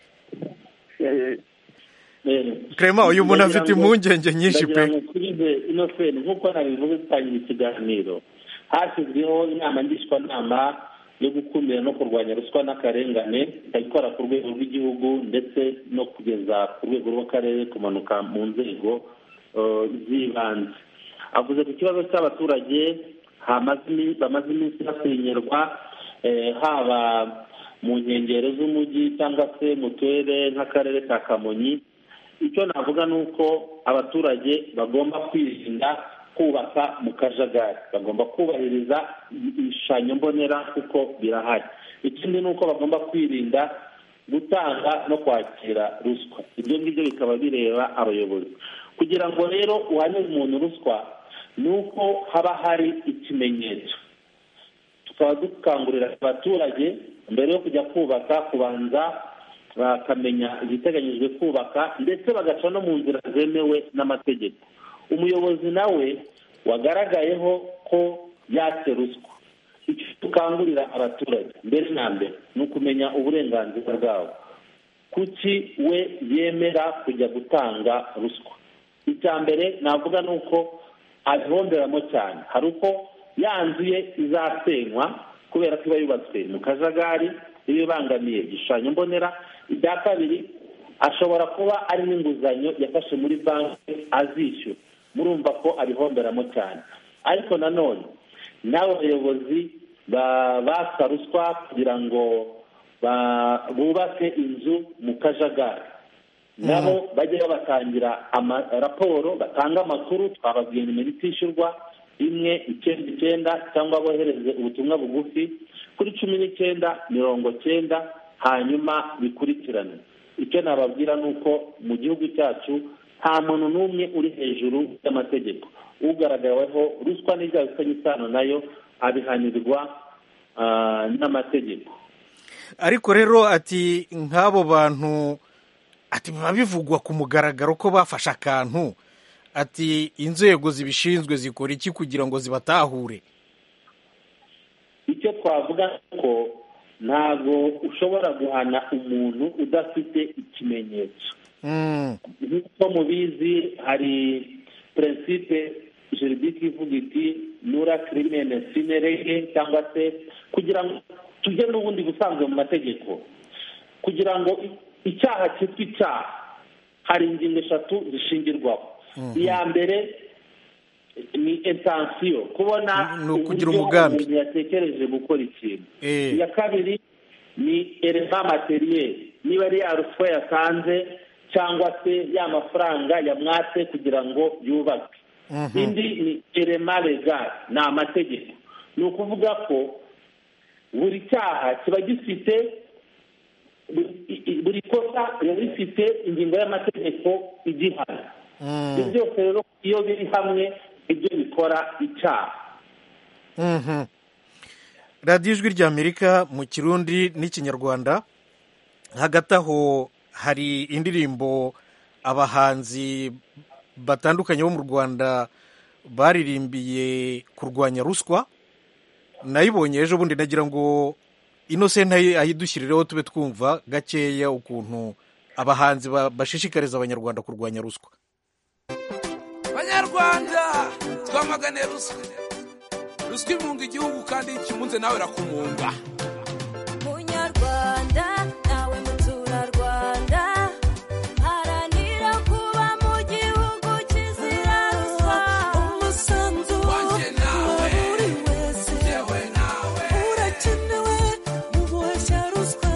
Clement uyu muntu afite impungenge nyinshi pe. Innocent nk'uko nabivuze dutangira ikiganiro, hashyizweho inama ngishwanama yo gukumira no kurwanya ruswa n'akarengane ikora ku rwego rw'igihugu ndetse no kugeza ku rwego rw'akarere kumanuka mu nzego z'ibanze. Avuze ku kibazo cy'abaturage bamaze iminsi basenyerwa, haba mu nkengero z'umujyi cyangwa se mu turere nk'akarere ka Kamonyi. Icyo navuga ni uko abaturage bagomba kwirinda kubaka mu kajagari, bagomba kubahiriza ibishushanyo mbonera kuko birahari. Ikindi ni uko bagomba kwirinda gutanga no kwakira ruswa. Ibyo ngibyo bikaba bireba abayobozi. Kugira ngo rero uhanire umuntu ruswa ni uko haba hari ikimenyetso. Tukaba dukangurira abaturage mbere yo kujya kubaka kubanza bakamenya ibiteganyijwe kubaka ndetse bagaca no mu nzira zemewe n'amategeko. Umuyobozi nawe wagaragayeho ko yatse ruswa, icyo dukangurira abaturage mbere na mbere ni ukumenya uburenganzira bwabo. Kuki we yemera kujya gutanga ruswa? Icya mbere navuga ni uko abihomberamo cyane. Hari uko yanzuye izasenywa kubera ko iba yubatswe mu kajagari, iba ibangamiye igishushanyo mbonera. Icya kabiri, ashobora kuba ari n'inguzanyo yafashe muri banki azishyura. Murumva ko abihomberamo cyane. Ariko nanone n'abo bayobozi basa ruswa kugira ngo bubake inzu mu kajagari, nabo bajye babatangira raporo, batanga amakuru, twababwiye nimero itishyurwa imwe icyenda icyenda cyangwa bohereze ubutumwa bugufi kuri cumi n'icyenda mirongo cyenda, hanyuma bikurikirane. Icyo nababwira ni uko mu gihugu cyacu nta muntu n'umwe uri hejuru y'amategeko. Ugaragaweho ruswa n'ibyaha bifitanye isano nayo abihanirwa n'amategeko. Ariko rero ati nk'abo bantu ati biba bivugwa ku mugaragaro ko bafashe akantu, ati inzego zibishinzwe zikora iki kugira ngo zibatahure? Icyo twavuga ko ntabwo ushobora guhana umuntu udafite ikimenyetso. Nk'uko mubizi hari principe juridique ivuga iti nura crimine sine lege, cyangwa se kugira ngo tujye n'ubundi busanzwe mu mategeko, kugira ngo icyaha cyitwa icyaha hari ingingo eshatu zishingirwaho. Iya mbere ni intensiyo, kubona kugira umugambi umuntu yatekereje gukora ikintu. Iya kabiri ni element materiel, niba ari ya ruswa yatanze cyangwa se ya mafaranga yamwatse kugira ngo yubake. Indi ni element legal, ni amategeko. Ni ukuvuga ko buri cyaha kiba gifite, buri kosa riba rifite ingingo y'amategeko igihana. Ibyo byose rero iyo biri hamwe ibyo bikora icyaha. Radiyo Ijwi ry'Amerika mu Kirundi n'Ikinyarwanda. Hagati aho hari indirimbo abahanzi batandukanye bo mu Rwanda baririmbiye kurwanya ruswa. Nayibonye ejo bundi, nagira ngo Innocent ayidushyirireho tube twumva gakeya ukuntu abahanzi bashishikariza abanyarwanda kurwanya ruswa. Abanyarwanda twamagane ruswa. Ruswa imunga igihugu kandi ikimunze nawe rakumunga. Munyarwanda nawe muturarwanda, haranira kuba mu gihugu kizira ruswa. Umusanzu wanjye nawe buri wese yewe nawe urakenewe mu guhashya ruswa.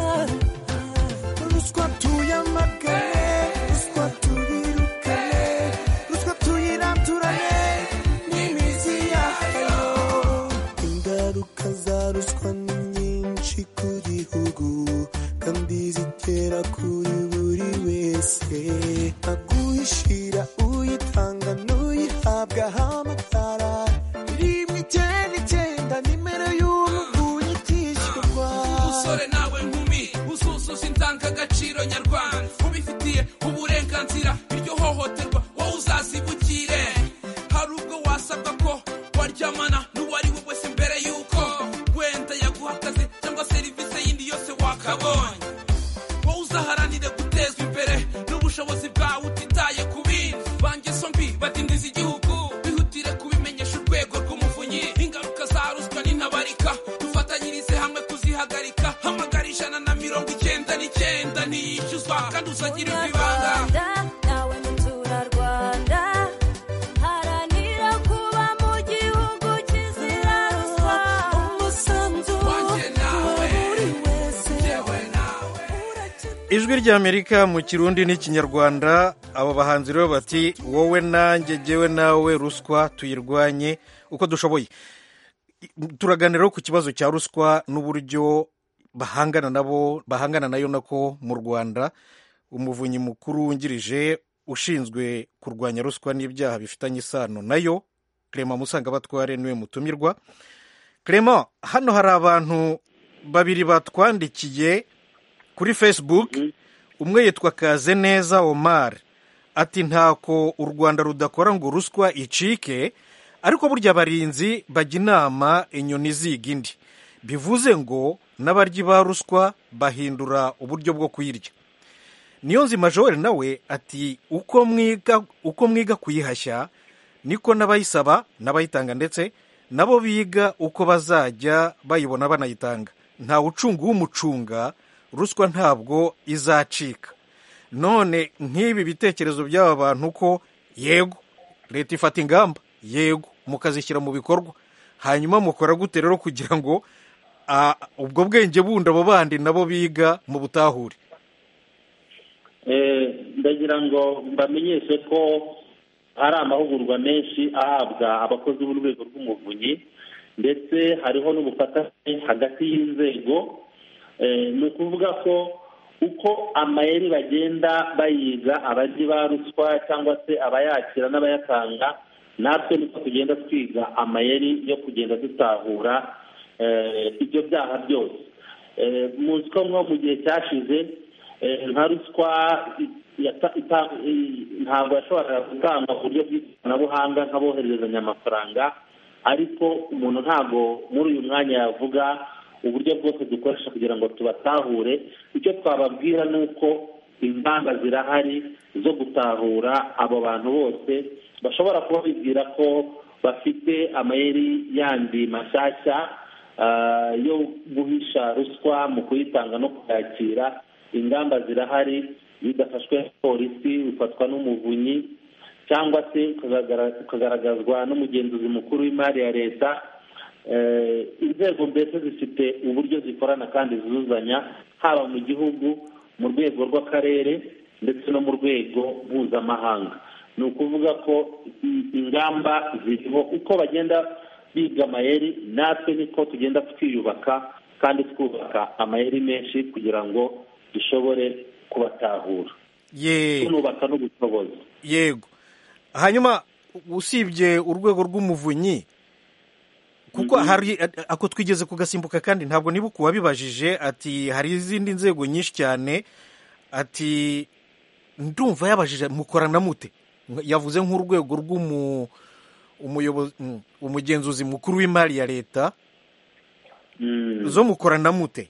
Ruswa tuyamagane, ruswa tuyirukane, ruswa tuyiraturane n'imizi yayo. Ingaruka za ruswa ni nyinshi ku gihugu kandi zigera kuri buri wese. Aguhishira uyitanga n'uyihabwa hamagara rimwe icyenda icyenda nimero y'umuntu itishyurwa. Umusore nawe nkumi uzuzuza indangagaciro nyarwanda, ubifitiye uburenganzira, iryo hohoterwa wowe uzazibukire. Hari ubwo wasabwa ko waryamana n'uwari we wese mbere y'uko wenda yaguha akazi cyangwa serivisi yindi yose wakabonye. Wowe uzaharanire gutezwa imbere n'ubushobozi bwawe utitaye ku bindi. Bangeso mbi badindiza igihugu, bihutire kubimenyesha urwego rw'umuvunyi. Ingaruka za ruswa n'intabarika, dufatanyirize hamwe kuzihagarika. Hamagara ijana na mirongo icyenda n'icyenda ntiyishyuzwa kandi uzagira ibibanga. Nawe muturarwanda, haranira kuba mu gihugu kizira ruswa. Umusanzu wanjye nawe buri wese yewe nawe. Ijwi ry'Amerika mu Kirundi n'Ikinyarwanda. Abo bahanzi rero bati wowe nanjye jyewe nawe ruswa tuyirwanye uko dushoboye. Turaganira ku kibazo cya ruswa n'uburyo bahangana nabo bahangana nayo nako mu Rwanda. Umuvunyi mukuru wungirije ushinzwe kurwanya ruswa n'ibyaha bifitanye isano nayo, Clement Musangabatware, niwe mutumirwa. Clement, hano hari abantu babiri batwandikiye kuri Facebook umwe yitwa kaze neza Omar ati ntako u Rwanda rudakora ngo ruswa icike, ariko burya abarinzi bajya inama inyoni ziga indi, bivuze ngo n'abaryi ba ruswa bahindura uburyo bwo kuyirya. Niyo nzima Joel nawe ati uko mwiga uko mwiga kuyihashya niko n'abayisaba n'abayitanga ndetse nabo biga uko bazajya bayibona banayitanga. Nta ucunga w'umucunga, ruswa ntabwo izacika. None nk'ibi bitekerezo by'aba bantu ko yego leta ifata ingamba, yego mukazishyira mu bikorwa, hanyuma mukora gute rero kugira ngo ubwo bwenge bundi abo bandi nabo biga mu butahure? ndagira ngo mbamenyeshe ko hari amahugurwa menshi ahabwa abakozi b'urwego rw'umuvunyi, ndetse hariho n'ubufatanye hagati y'inzego. Ni ukuvuga ko uko amayeri bagenda bayiga abaryi ba ruswa cyangwa se abayakira n'abayatanga, natwe niko tugenda twiga amayeri yo kugenda dutahura ibyo byaha byose. muzi ko nko mu gihe cyashize nka ruswa ntabwo yashoboraga gutanga mu buryo bw'ikoranabuhanga nk'abohererezanya amafaranga, ariko umuntu ntabwo muri uyu mwanya yavuga uburyo bwose dukoresha kugira ngo tubatahure. Icyo twababwira ni uko ingamba zirahari zo gutahura abo bantu bose bashobora kuba bibwira ko bafite amayeri yandi mashyashya yo guhisha ruswa mu kuyitanga no kuyakira. Ingamba zirahari, bidafashwe polisi bifatwa n'umuvunyi cyangwa se ukagaragazwa n'umugenzuzi mukuru w'imari ya leta. Inzego mbese zifite uburyo zikorana kandi zuzuzanya, haba mu gihugu, mu rwego rw'akarere ndetse no mu rwego mpuzamahanga. Ni ukuvuga ko ingamba ziriho, uko bagenda biga amayeri natwe niko tugenda twiyubaka kandi twubaka amayeri menshi kugira ngo dushobore kubatahura, tunubaka n'ubushobozi. Yego. Hanyuma usibye urwego rw'umuvunyi, kuko hari ako twigeze kugasimbuka kandi ntabwo nibuka uwabibajije, ati hari izindi nzego nyinshi cyane, ati ndumva yabajije mukorana mute, yavuze nk'urwego rw'umu umuyobozi umugenzuzi mukuru w'imari ya leta, zo mukorana mute?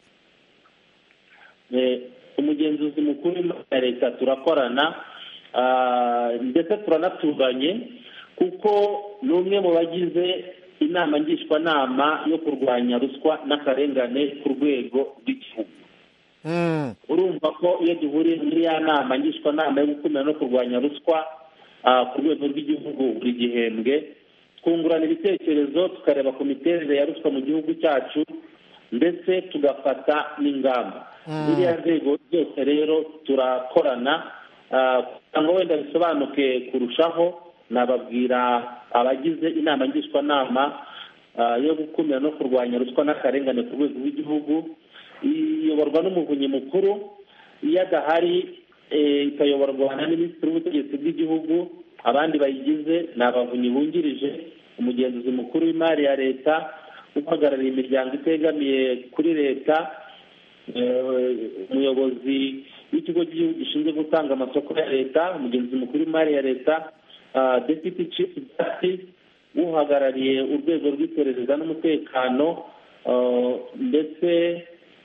Umugenzuzi mukuru w'imari ya leta turakorana ndetse turanaturanye, kuko ni umwe mu bagize inama ngishwanama yo kurwanya ruswa n'akarengane ku rwego rw'igihugu. Urumva ko iyo duhuriye muri ya nama ngishwanama yo gukumira no kurwanya ruswa ku rwego rw'igihugu buri gihembwe, twungurana ibitekerezo tukareba ku miterere ya ruswa mu gihugu cyacu ndetse tugafata n'ingamba. Ziriya nzego zose rero turakorana. Kugira ngo wenda bisobanuke kurushaho, nababwira abagize inama ngishwanama yo gukumira no kurwanya ruswa n'akarengane ku rwego rw'igihugu, iyoborwa n'umuvunyi mukuru. Iyo adahari ikayoborwa na minisitiri w'ubutegetsi bw'igihugu. Abandi bayigize ni abavunyi bungirije, umugenzuzi mukuru w'imari ya leta, uhagarariye imiryango itegamiye kuri leta, umuyobozi w'ikigo cy'igihugu gishinzwe gutanga amasoko ya leta, umugenzuzi mukuru w'imari ya leta, deputy chief justice uhagarariye urwego rw'iperereza n'umutekano, ndetse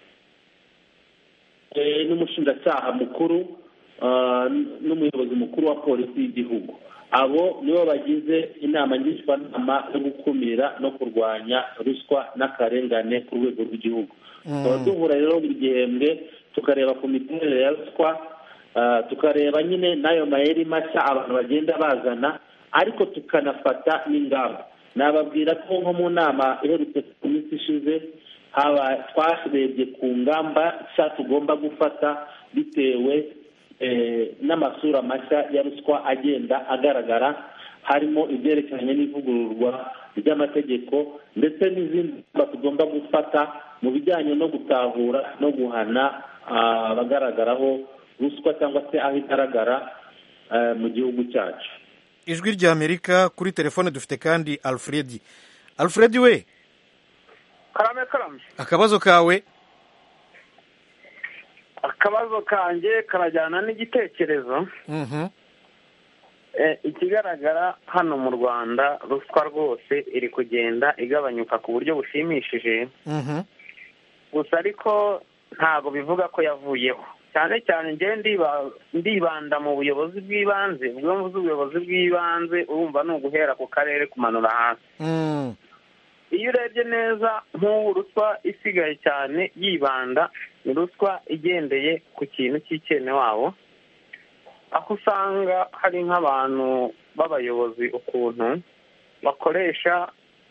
n'umushinjacyaha mukuru n'umuyobozi mukuru wa polisi y'igihugu. Abo nibo bagize inama ngishwanama yo gukumira no kurwanya ruswa n'akarengane ku rwego rw'igihugu. Tukaba duhura rero buri gihembwe tukareba ku miterere ya ruswa, tukareba nyine n'ayo mayeri mashya abantu bagenda bazana, ariko tukanafata n'ingamba. Nababwira ko nko mu nama iherutse ku minsi ishize, haba twarebye ku ngamba nshya tugomba gufata bitewe n'amasura mashya ya ruswa agenda agaragara, harimo ibyerekeranye n'ivugururwa ry'amategeko ndetse n'izindi ngamba tugomba gufata mu bijyanye no gutahura no guhana abagaragaraho ruswa cyangwa se aho igaragara mu gihugu cyacu. Ijwi ry'Amerika, kuri telefone dufite kandi Alfred. Alfred we, karame karame, akabazo kawe. akabazo kanjye karajyana n'igitekerezo. Ikigaragara hano mu Rwanda ruswa rwose iri kugenda igabanyuka ku buryo bushimishije, gusa ariko ntabwo bivuga ko yavuyeho. Cyane cyane njye ndibanda mu buyobozi bw'ibanze. Ubwo mvuze ubuyobozi bw'ibanze urumva ni uguhera ku karere kumanura hasi. Iyo urebye neza nk'ubu ruswa isigaye cyane yibanda ni ruswa igendeye ku kintu cy'ikene wabo, aho usanga hari nk'abantu b'abayobozi ukuntu bakoresha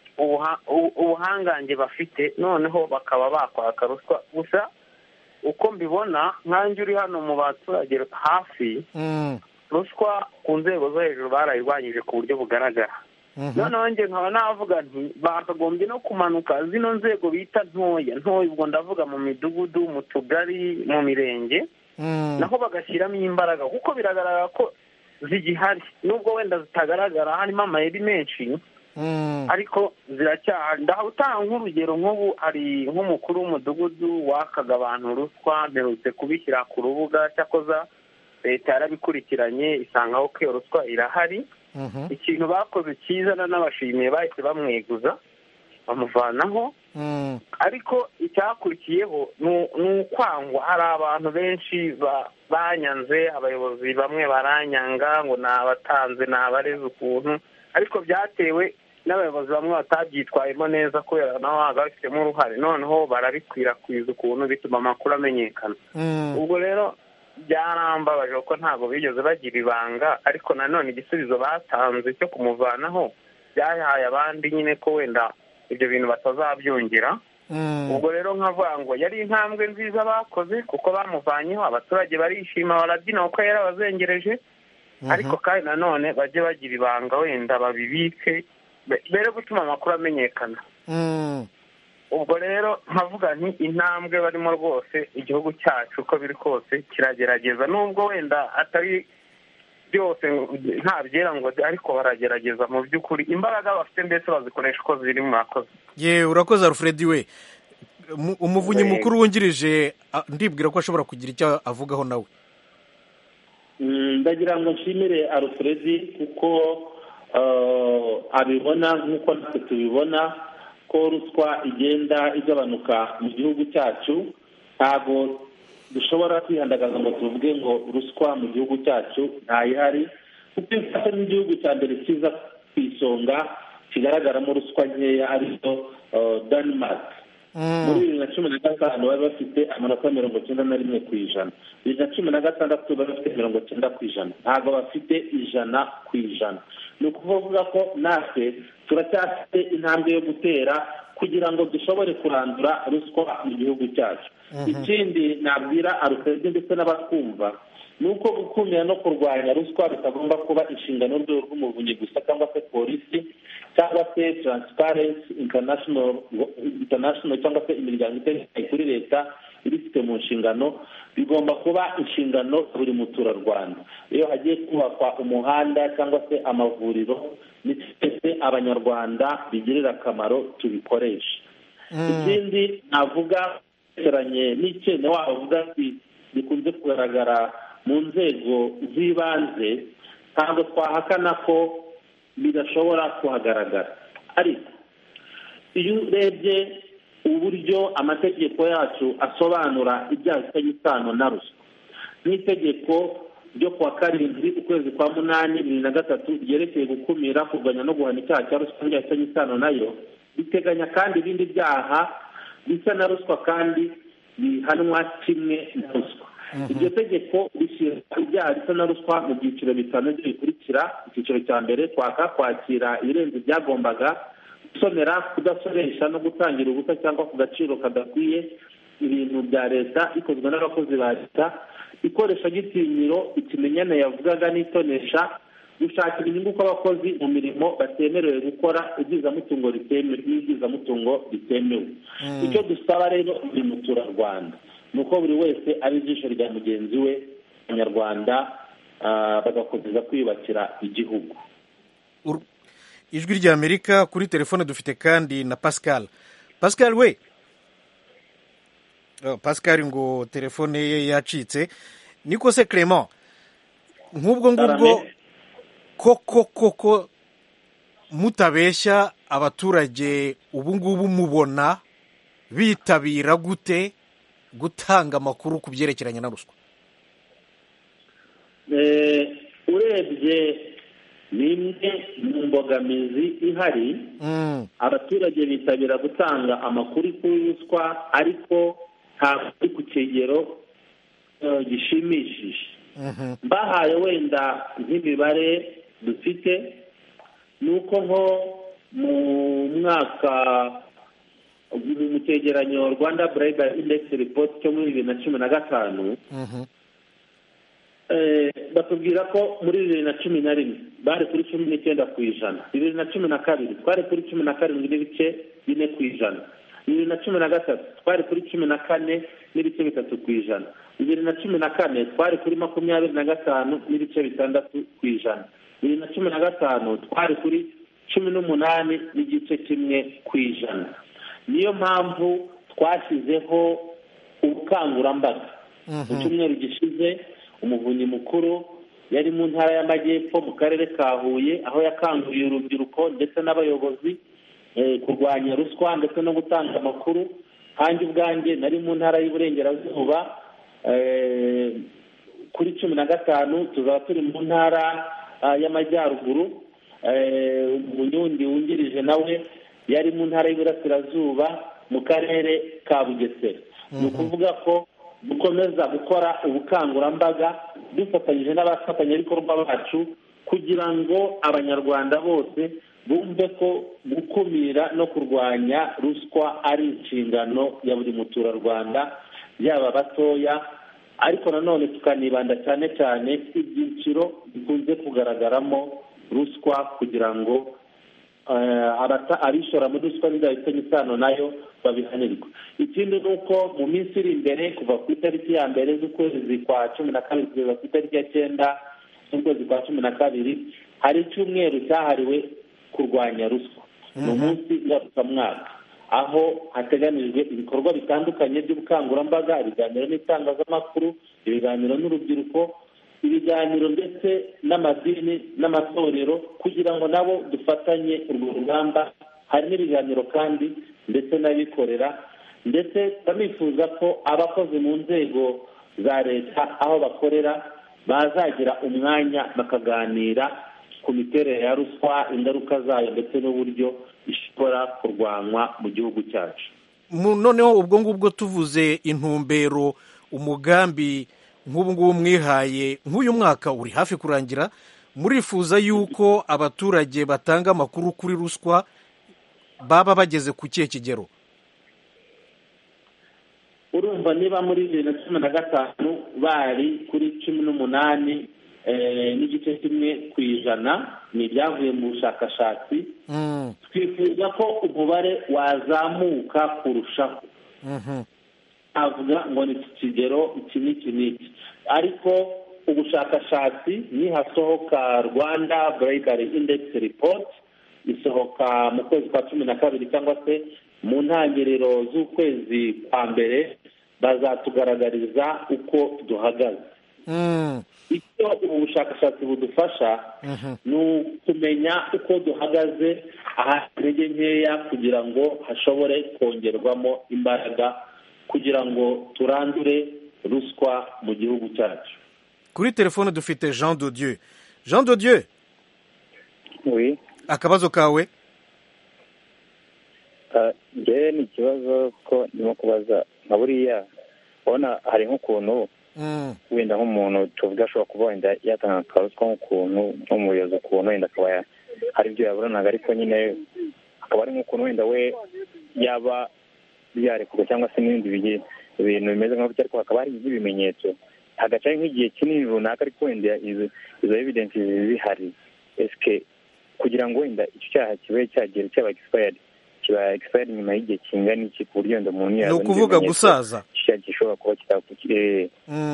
ubuhangange bafite noneho bakaba bakwaka ruswa. Gusa uko mbibona nkanjye uri hano mu baturage hafi, ruswa ku nzego zo hejuru barayirwanyije ku buryo bugaragara. noneho njye nkaba navuga nti bakagombye no kumanuka zino nzego bita ntoya ntoya, ubwo ndavuga mu midugudu, mu tugari, mu mirenge, naho bagashyiramo imbaraga kuko biragaragara ko zigihari, nubwo wenda zitagaragara harimo amayeri menshi, ariko ziracyahari. Ndahatanga nk'urugero, nk'ubu hari nk'umukuru w'umudugudu wakaga abantu ruswa, mperutse kubishyira ku rubuga, cyakoza leta yarabikurikiranye isangaho ko iyo ruswa irahari. Ikintu bakoze cyiza n'abashimiye bahise bamweguza bamuvanaho, ariko icyakurikiyeho ni ukwangwa. Hari abantu benshi banyanze, abayobozi bamwe baranyanga ngo ni abatanze ni abareze ukuntu, ariko byatewe n'abayobozi bamwe batabyitwayemo neza kubera nabo babaga bafitemo uruhare, noneho barabikwirakwiza ukuntu bituma amakuru amenyekana. Ubwo rero byarambabaje kuko ntabwo bigeze bagira ibanga, ariko nanone igisubizo batanze cyo kumuvanaho byahaye abandi nyine ko wenda ibyo bintu batazabyongera. Ubwo rero nkavuga ngo yari intambwe nziza bakoze kuko bamuvanyeho, abaturage barishima barabyina kuko yarabazengereje, ariko kandi nanone bajye bagira ibanga wenda babibike mbere gutuma amakuru amenyekana. Ubwo rero nkavuga nti intambwe barimo rwose igihugu cyacu uko biri kose kiragerageza, nubwo wenda atari byose nta byera ngo, ariko baragerageza mu by'ukuri. Imbaraga bafite mbese bazikoresha uko ziri mu makosa. Ye, urakoze Alfred we. Umuvunyi mukuru wungirije ndibwira ko ashobora kugira icyo avugaho nawe. Ndagira ngo nshimire Alfred kuko abibona nk'uko natwe tubibona ko ruswa igenda igabanuka mu gihugu cyacu. Ntabwo dushobora kwihandagaza ngo tuvuge ngo ruswa mu gihugu cyacu ntayihari, kuko ifasha n'igihugu cya mbere kiza ku isonga kigaragaramo ruswa nkeya arizo Denmark. Muri bibiri na cumi na gatanu bari bafite amanota mirongo icyenda na rimwe ku ijana, bibiri na cumi na gatandatu bari bafite mirongo icyenda ku ijana, ntabwo bafite ijana ku ijana. Ni ukuvuga ko natwe turacyafite intambwe yo gutera kugira ngo dushobore kurandura ruswa mu gihugu cyacu. Ikindi nabwira Alfred ndetse n'abatwumva ni uko gukumira no kurwanya ruswa bitagomba kuba inshingano y'urwego rw'umuvunyi gusa cyangwa se polisi cyangwa se Transparency International International cyangwa se imiryango itegamiye kuri leta ibifite mu nshingano. Bigomba kuba inshingano buri muturarwanda. Iyo hagiye kubakwa umuhanda cyangwa se amavuriro, ni twese abanyarwanda bigirira akamaro tubikoresha. Ikindi navuga keranye n'ikene wavuga ati bikunze kugaragara mu nzego z'ibanze, ntabwo twahakana ko bidashobora kuhagaragara, ariko iyo urebye uburyo amategeko yacu asobanura ibyaha bifitanye isano na ruswa, n'itegeko ryo kuwa karindwi ukwezi kwa munani bibiri na gatatu ryerekeye gukumira, kurwanya no guhana icyaha cya ruswa n'ibyaha bifitanye isano nayo, biteganya kandi ibindi byaha bisa na ruswa kandi bihanwa kimwe na ruswa. Iryo tegeko rishyira ibyaha bisa na ruswa mu byiciro bitanu bikurikira. Icyiciro cya mbere, kwaka, kwakira ibirenze ibyagombaga, gusonera, kudasoresha no gutangira ubusa cyangwa ku gaciro kadakwiye ibintu bya leta bikozwe n'abakozi ba leta, ikoresha gitinyiro, ikimenyane yavugaga n'itonesha, gushakira inyungu kw'abakozi mu mirimo batemerewe gukora, ibyizamutungo ritemewe n'ibyizamutungo ritemewe. Icyo dusaba rero buri muturarwanda ni uko buri wese ari ijisho rya mugenzi we, abanyarwanda bagakomeza kwiyubakira igihugu. Ijwi rya Amerika kuri telefone dufite kandi na Pascal. Pascal we. Pascal ngo telefone ye yacitse. Niko se Clement, nk'ubwo ngubwo koko koko mutabeshya abaturage ubu ngubu mubona bitabira gute gutanga amakuru ku byerekeranye na ruswa? Urebye ni imwe mu mbogamizi ihari, abaturage bitabira gutanga amakuru kuri ruswa ariko ntabwo ari ku kigero gishimishije. Mbahaye wenda nk'imibare dufite ni uko nko mu mwaka mu cyegeranyo Rwanda Bribery Index Report cyo muri bibiri na cumi na gatanu batubwira ko muri bibiri na cumi na rimwe bari kuri cumi n'icyenda ku ijana, bibiri na cumi na kabiri twari kuri cumi na karindwi n'ibice bine ku ijana, bibiri na cumi na gatatu twari kuri cumi na kane n'ibice bitatu ku ijana, bibiri na cumi na kane twari kuri makumyabiri na gatanu n'ibice bitandatu ku ijana, bibiri na cumi na gatanu twari kuri cumi n'umunani n'igice kimwe ku ijana. Niyo mpamvu twashyizeho ubukangurambaga. Mu cyumweru gishize umuvunyi mukuru yari mu ntara y'Amajyepfo mu karere ka Huye, aho yakanguriye urubyiruko ndetse n'abayobozi kurwanya ruswa ndetse no gutanga amakuru. Hanjye ubwanjye nari mu ntara y'Iburengerazuba kuri cumi na gatanu, tuzaba turi mu ntara y'Amajyaruguru. Umunyundi wungirije nawe yari mu ntara y'Iburasirazuba mu karere ka Bugesera. Ni ukuvuga ko dukomeza gukora ubukangurambaga dufatanyije n'abafatanyabikorwa bacu kugira ngo abanyarwanda bose bumve ko gukumira no kurwanya ruswa ari inshingano ya buri muturarwanda, yaba batoya, ariko nanone tukanibanda cyane cyane ibyiciro bikunze kugaragaramo ruswa kugira ngo abishora muri ruswa n'ibifitanye isano nayo babihanirwa. Ikindi ni uko mu minsi iri imbere kuva ku itariki ya mbere z'ukwezi kwa cumi na kabiri kugeza ku itariki ya cyenda z'ukwezi kwa cumi na kabiri hari icyumweru cyahariwe kurwanya ruswa. Ni umunsi ngarukamwaka aho hateganijwe ibikorwa bitandukanye by'ubukangurambaga, ibiganiro n'itangazamakuru, ibiganiro n'urubyiruko, ibiganiro ndetse n'amadini n'amatorero kugira ngo nabo dufatanye urwo rugamba. Hari n'ibiganiro kandi ndetse n'abikorera, ndetse banifuza ko abakozi mu nzego za leta aho bakorera bazagira umwanya bakaganira ku miterere ya ruswa, ingaruka zayo ndetse n'uburyo ishobora kurwanywa mu gihugu cyacu. Noneho ubwo ngubwo tuvuze intumbero, umugambi nk'ubu ngubu mwihaye, nk'uyu mwaka uri hafi kurangira, murifuza yuko abaturage batanga amakuru kuri ruswa baba bageze ku kihe kigero? Urumva niba muri bibiri na cumi na gatanu bari kuri cumi n'umunani n'igice kimwe ku ijana, ni ibyavuye mu bushakashatsi. Twifuza ko umubare wazamuka kurushaho. Avuga ngo ni iki kigero iki n'iki n'iki, ariko ubushakashatsi nihasohoka Rwanda Bribery Index Report isohoka mu kwezi kwa cumi na kabiri cyangwa se mu ntangiriro z'ukwezi kwa mbere, bazatugaragariza uko duhagaze. Icyo ubu bushakashatsi budufasha ni ukumenya uko duhagaze, aha intege nkeya kugira ngo hashobore kongerwamo imbaraga kugira ngo turandure ruswa mu gihugu cyacu. Kuri telefone dufite Jean de Dieu. Jean de Dieu, oui, akabazo kawe? njyewe ni ikibazo ko ndimo kubaza nka buriya ubona hari nk'ukuntu wenda nk'umuntu tuvuga ashobora kuba wenda yatanga akaruswa nk'ukuntu nk'umuyobozi ukuntu wenda akaba hari ibyo yaburanaga, ariko nyine akaba ari nk'ukuntu wenda we yaba yarekurwa cyangwa se n'ibindi ibintu bimeze nk'ibyo, ariko hakaba hari ibimenyetso hagacaho nk'igihe kinini runaka, ariko wenda izo evidence zihari. Eske kugira ngo wenda icyo cyaha kibe cyagera cyaba expired kiba expired nyuma y'igihe kingana iki ku buryo wenda umuntu yaza, ni ukuvuga gusaza gishobora kuba kitakukire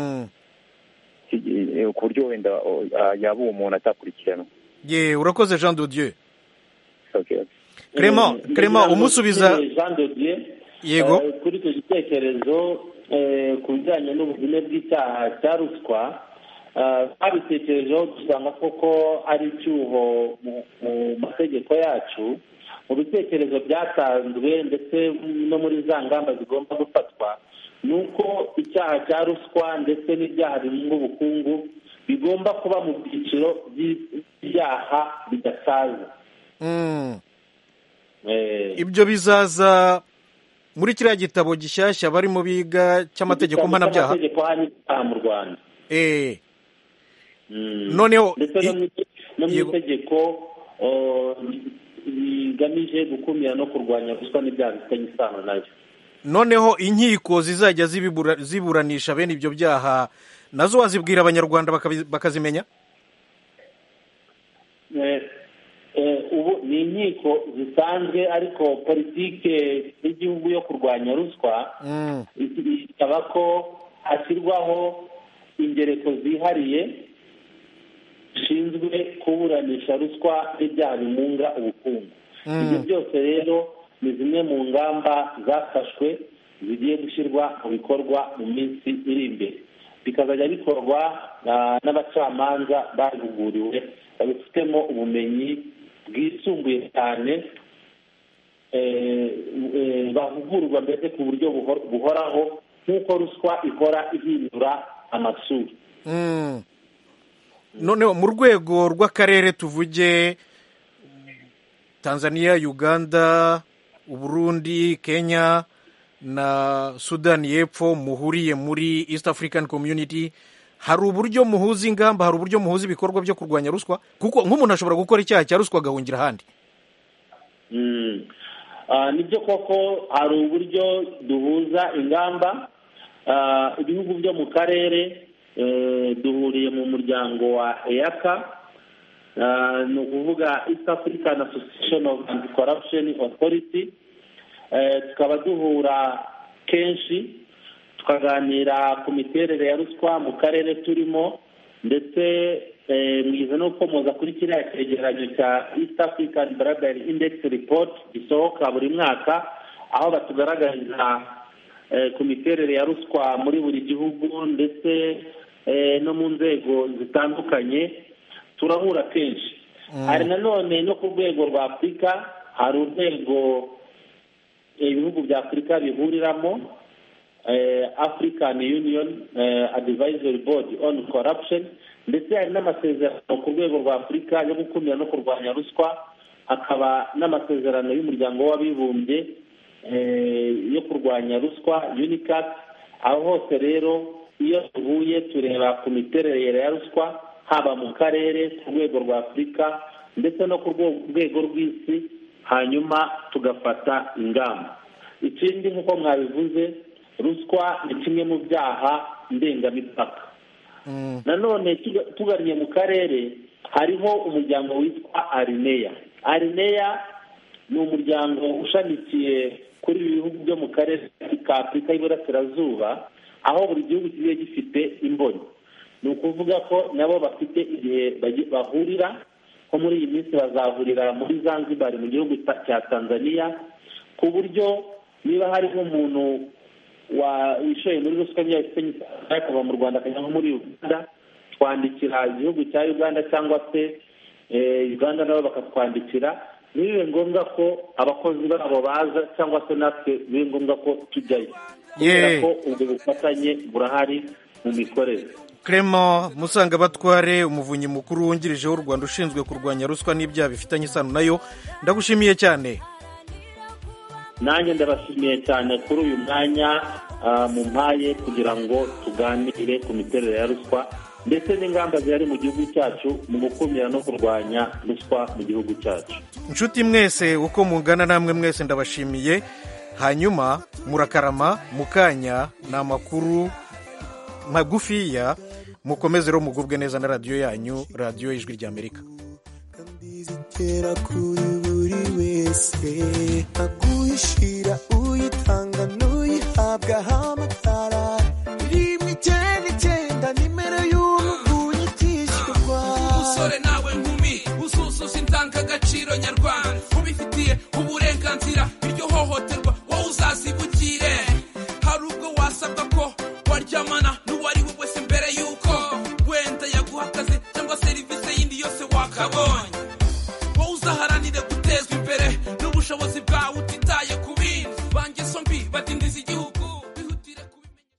ku buryo wenda yaba uwo muntu atakurikiranwa. Ye, urakoze Jean de Dieu. Okay. Clement, Clement umusubiza Jean de Dieu. Yego. Kuri icyo gitekerezo ku bijyanye n'ubuzime bw'icyaha cya ruswa twabitekerejeho dusanga koko ari icyuho mu mategeko yacu. Mu bitekerezo byatanzwe ndetse no muri za ngamba zigomba gufatwa ni uko icyaha cya ruswa ndetse n'ibyaha bimunga ubukungu bigomba kuba mu byiciro by'ibyaha bidasaza. Ibyo bizaza muri kiriya gitabo gishyashya barimo biga cy'amategeko mpanabyaha amategeko hano mu Rwanda. Eh. Noneho ndetse no mu itegeko bigamije gukumira no kurwanya ruswa n'ibyaha bifitanye isano nayo. Noneho inkiko zizajya ziburanisha bene ibyo byaha nazo wazibwira abanyarwanda bakazimenya? Ubu ni inkiko zisanzwe ariko politike y'igihugu yo kurwanya ruswa isaba ko hashyirwaho ingereko zihariye zishinzwe kuburanisha ruswa n'ibyaha bimunga ubukungu. Ibyo byose rero ni zimwe mu ngamba zafashwe zigiye gushyirwa mu bikorwa mu minsi iri imbere, bikazajya bikorwa n'abacamanza babihuguriwe babifitemo ubumenyi bwisumbuye cyane, bahugurwa mbese ku buryo buhoraho nk'uko ruswa ihora ihindura amasura. Noneho mu rwego rw'akarere tuvuge Tanzania, Uganda, Uburundi, Kenya na Sudani y'Epfo muhuriye muri East African Community, hari uburyo muhuza ingamba, hari uburyo muhuza ibikorwa byo kurwanya ruswa? Kuko nk'umuntu ashobora gukora icyaha cya ruswa agahungira ahandi. Nibyo koko hari uburyo duhuza ingamba. Ibihugu byo mu karere duhuriye mu muryango wa EACA, ni ukuvuga East African Association of Anti-Corruption Authority. Tukaba duhura kenshi tukaganira ku miterere ya ruswa mu karere turimo, ndetse mwiza no gukomoza kuri kiriya cyegeranyo cya East African Bribery Index Report gisohoka buri mwaka, aho batugaragariza ku miterere ya ruswa muri buri gihugu ndetse no mu nzego zitandukanye. Turahura kenshi. Hari nanone no ku rwego rwa Afurika, hari urwego ibihugu bya Afurika bihuriramo, African Union Advisory Board on Corruption, ndetse hari n'amasezerano ku rwego rwa Afurika yo gukumira no kurwanya ruswa, hakaba n'amasezerano y'umuryango w'abibumbye yo kurwanya ruswa UNICAT. Aho hose rero iyo tuhuye tureba ku miterere ya ruswa, haba mu karere ku rwego rwa Afurika ndetse no ku rwego rw'isi, hanyuma tugafata ingamba. Ikindi nk'uko mwabivuze, ruswa ni kimwe mu byaha ndengamipaka. Nanone tugannye mu karere, hariho umuryango witwa Arineya. Arineya ni umuryango ushamikiye kuri ibi bihugu byo mu karere ka Afurika y'Iburasirazuba, aho buri gihugu kigiye gifite imboni. Ni ukuvuga ko nabo bafite igihe bahurira, nko muri iyi minsi bazahurira muri Zanzibar mu gihugu cya Tanzania, ku buryo niba hariho umuntu wishoye muri ruswa akaba mu Rwanda akajya nko muri Uganda, twandikira igihugu cya Uganda cyangwa se Uganda nabo bakatwandikira. Nibibe ngombwa ko abakozi babo baza cyangwa se natwe bibe ngombwa ko tujyayo, kubera ko ubwo bufatanye burahari mu mikorere. Clement Musangabatware, umuvunyi mukuru wungirije w'u Rwanda ushinzwe kurwanya ruswa n'ibyaha bifitanye isano nayo, ndagushimiye cyane. Nanjye ndabashimiye cyane kuri uyu mwanya mu mpaye kugira ngo tuganire ku miterere ya ruswa ndetse n'ingamba zihari mu gihugu cyacu mu gukumira no kurwanya ruswa mu gihugu cyacu. Inshuti mwese uko mungana namwe mwese ndabashimiye. Hanyuma murakarama, mukanya ni amakuru magufiya, mukomeze rero mugubwe neza na radiyo yanyu, radiyo y'Ijwi ry'Amerika. Zigera kuri buri wese, aguhishira uyitanga n'uyihabwa amatara. Rimwe icyenda icyenda nimero y'umuvunyi itishyurwa. Umusore nawe nkumi uzuzuza indangagaciro nyarwanda, ubifitiye uburenganzira, iryo hohoterwa wowe uzazibukire. Hari ubwo wasabwa ko waryamana n'uwari we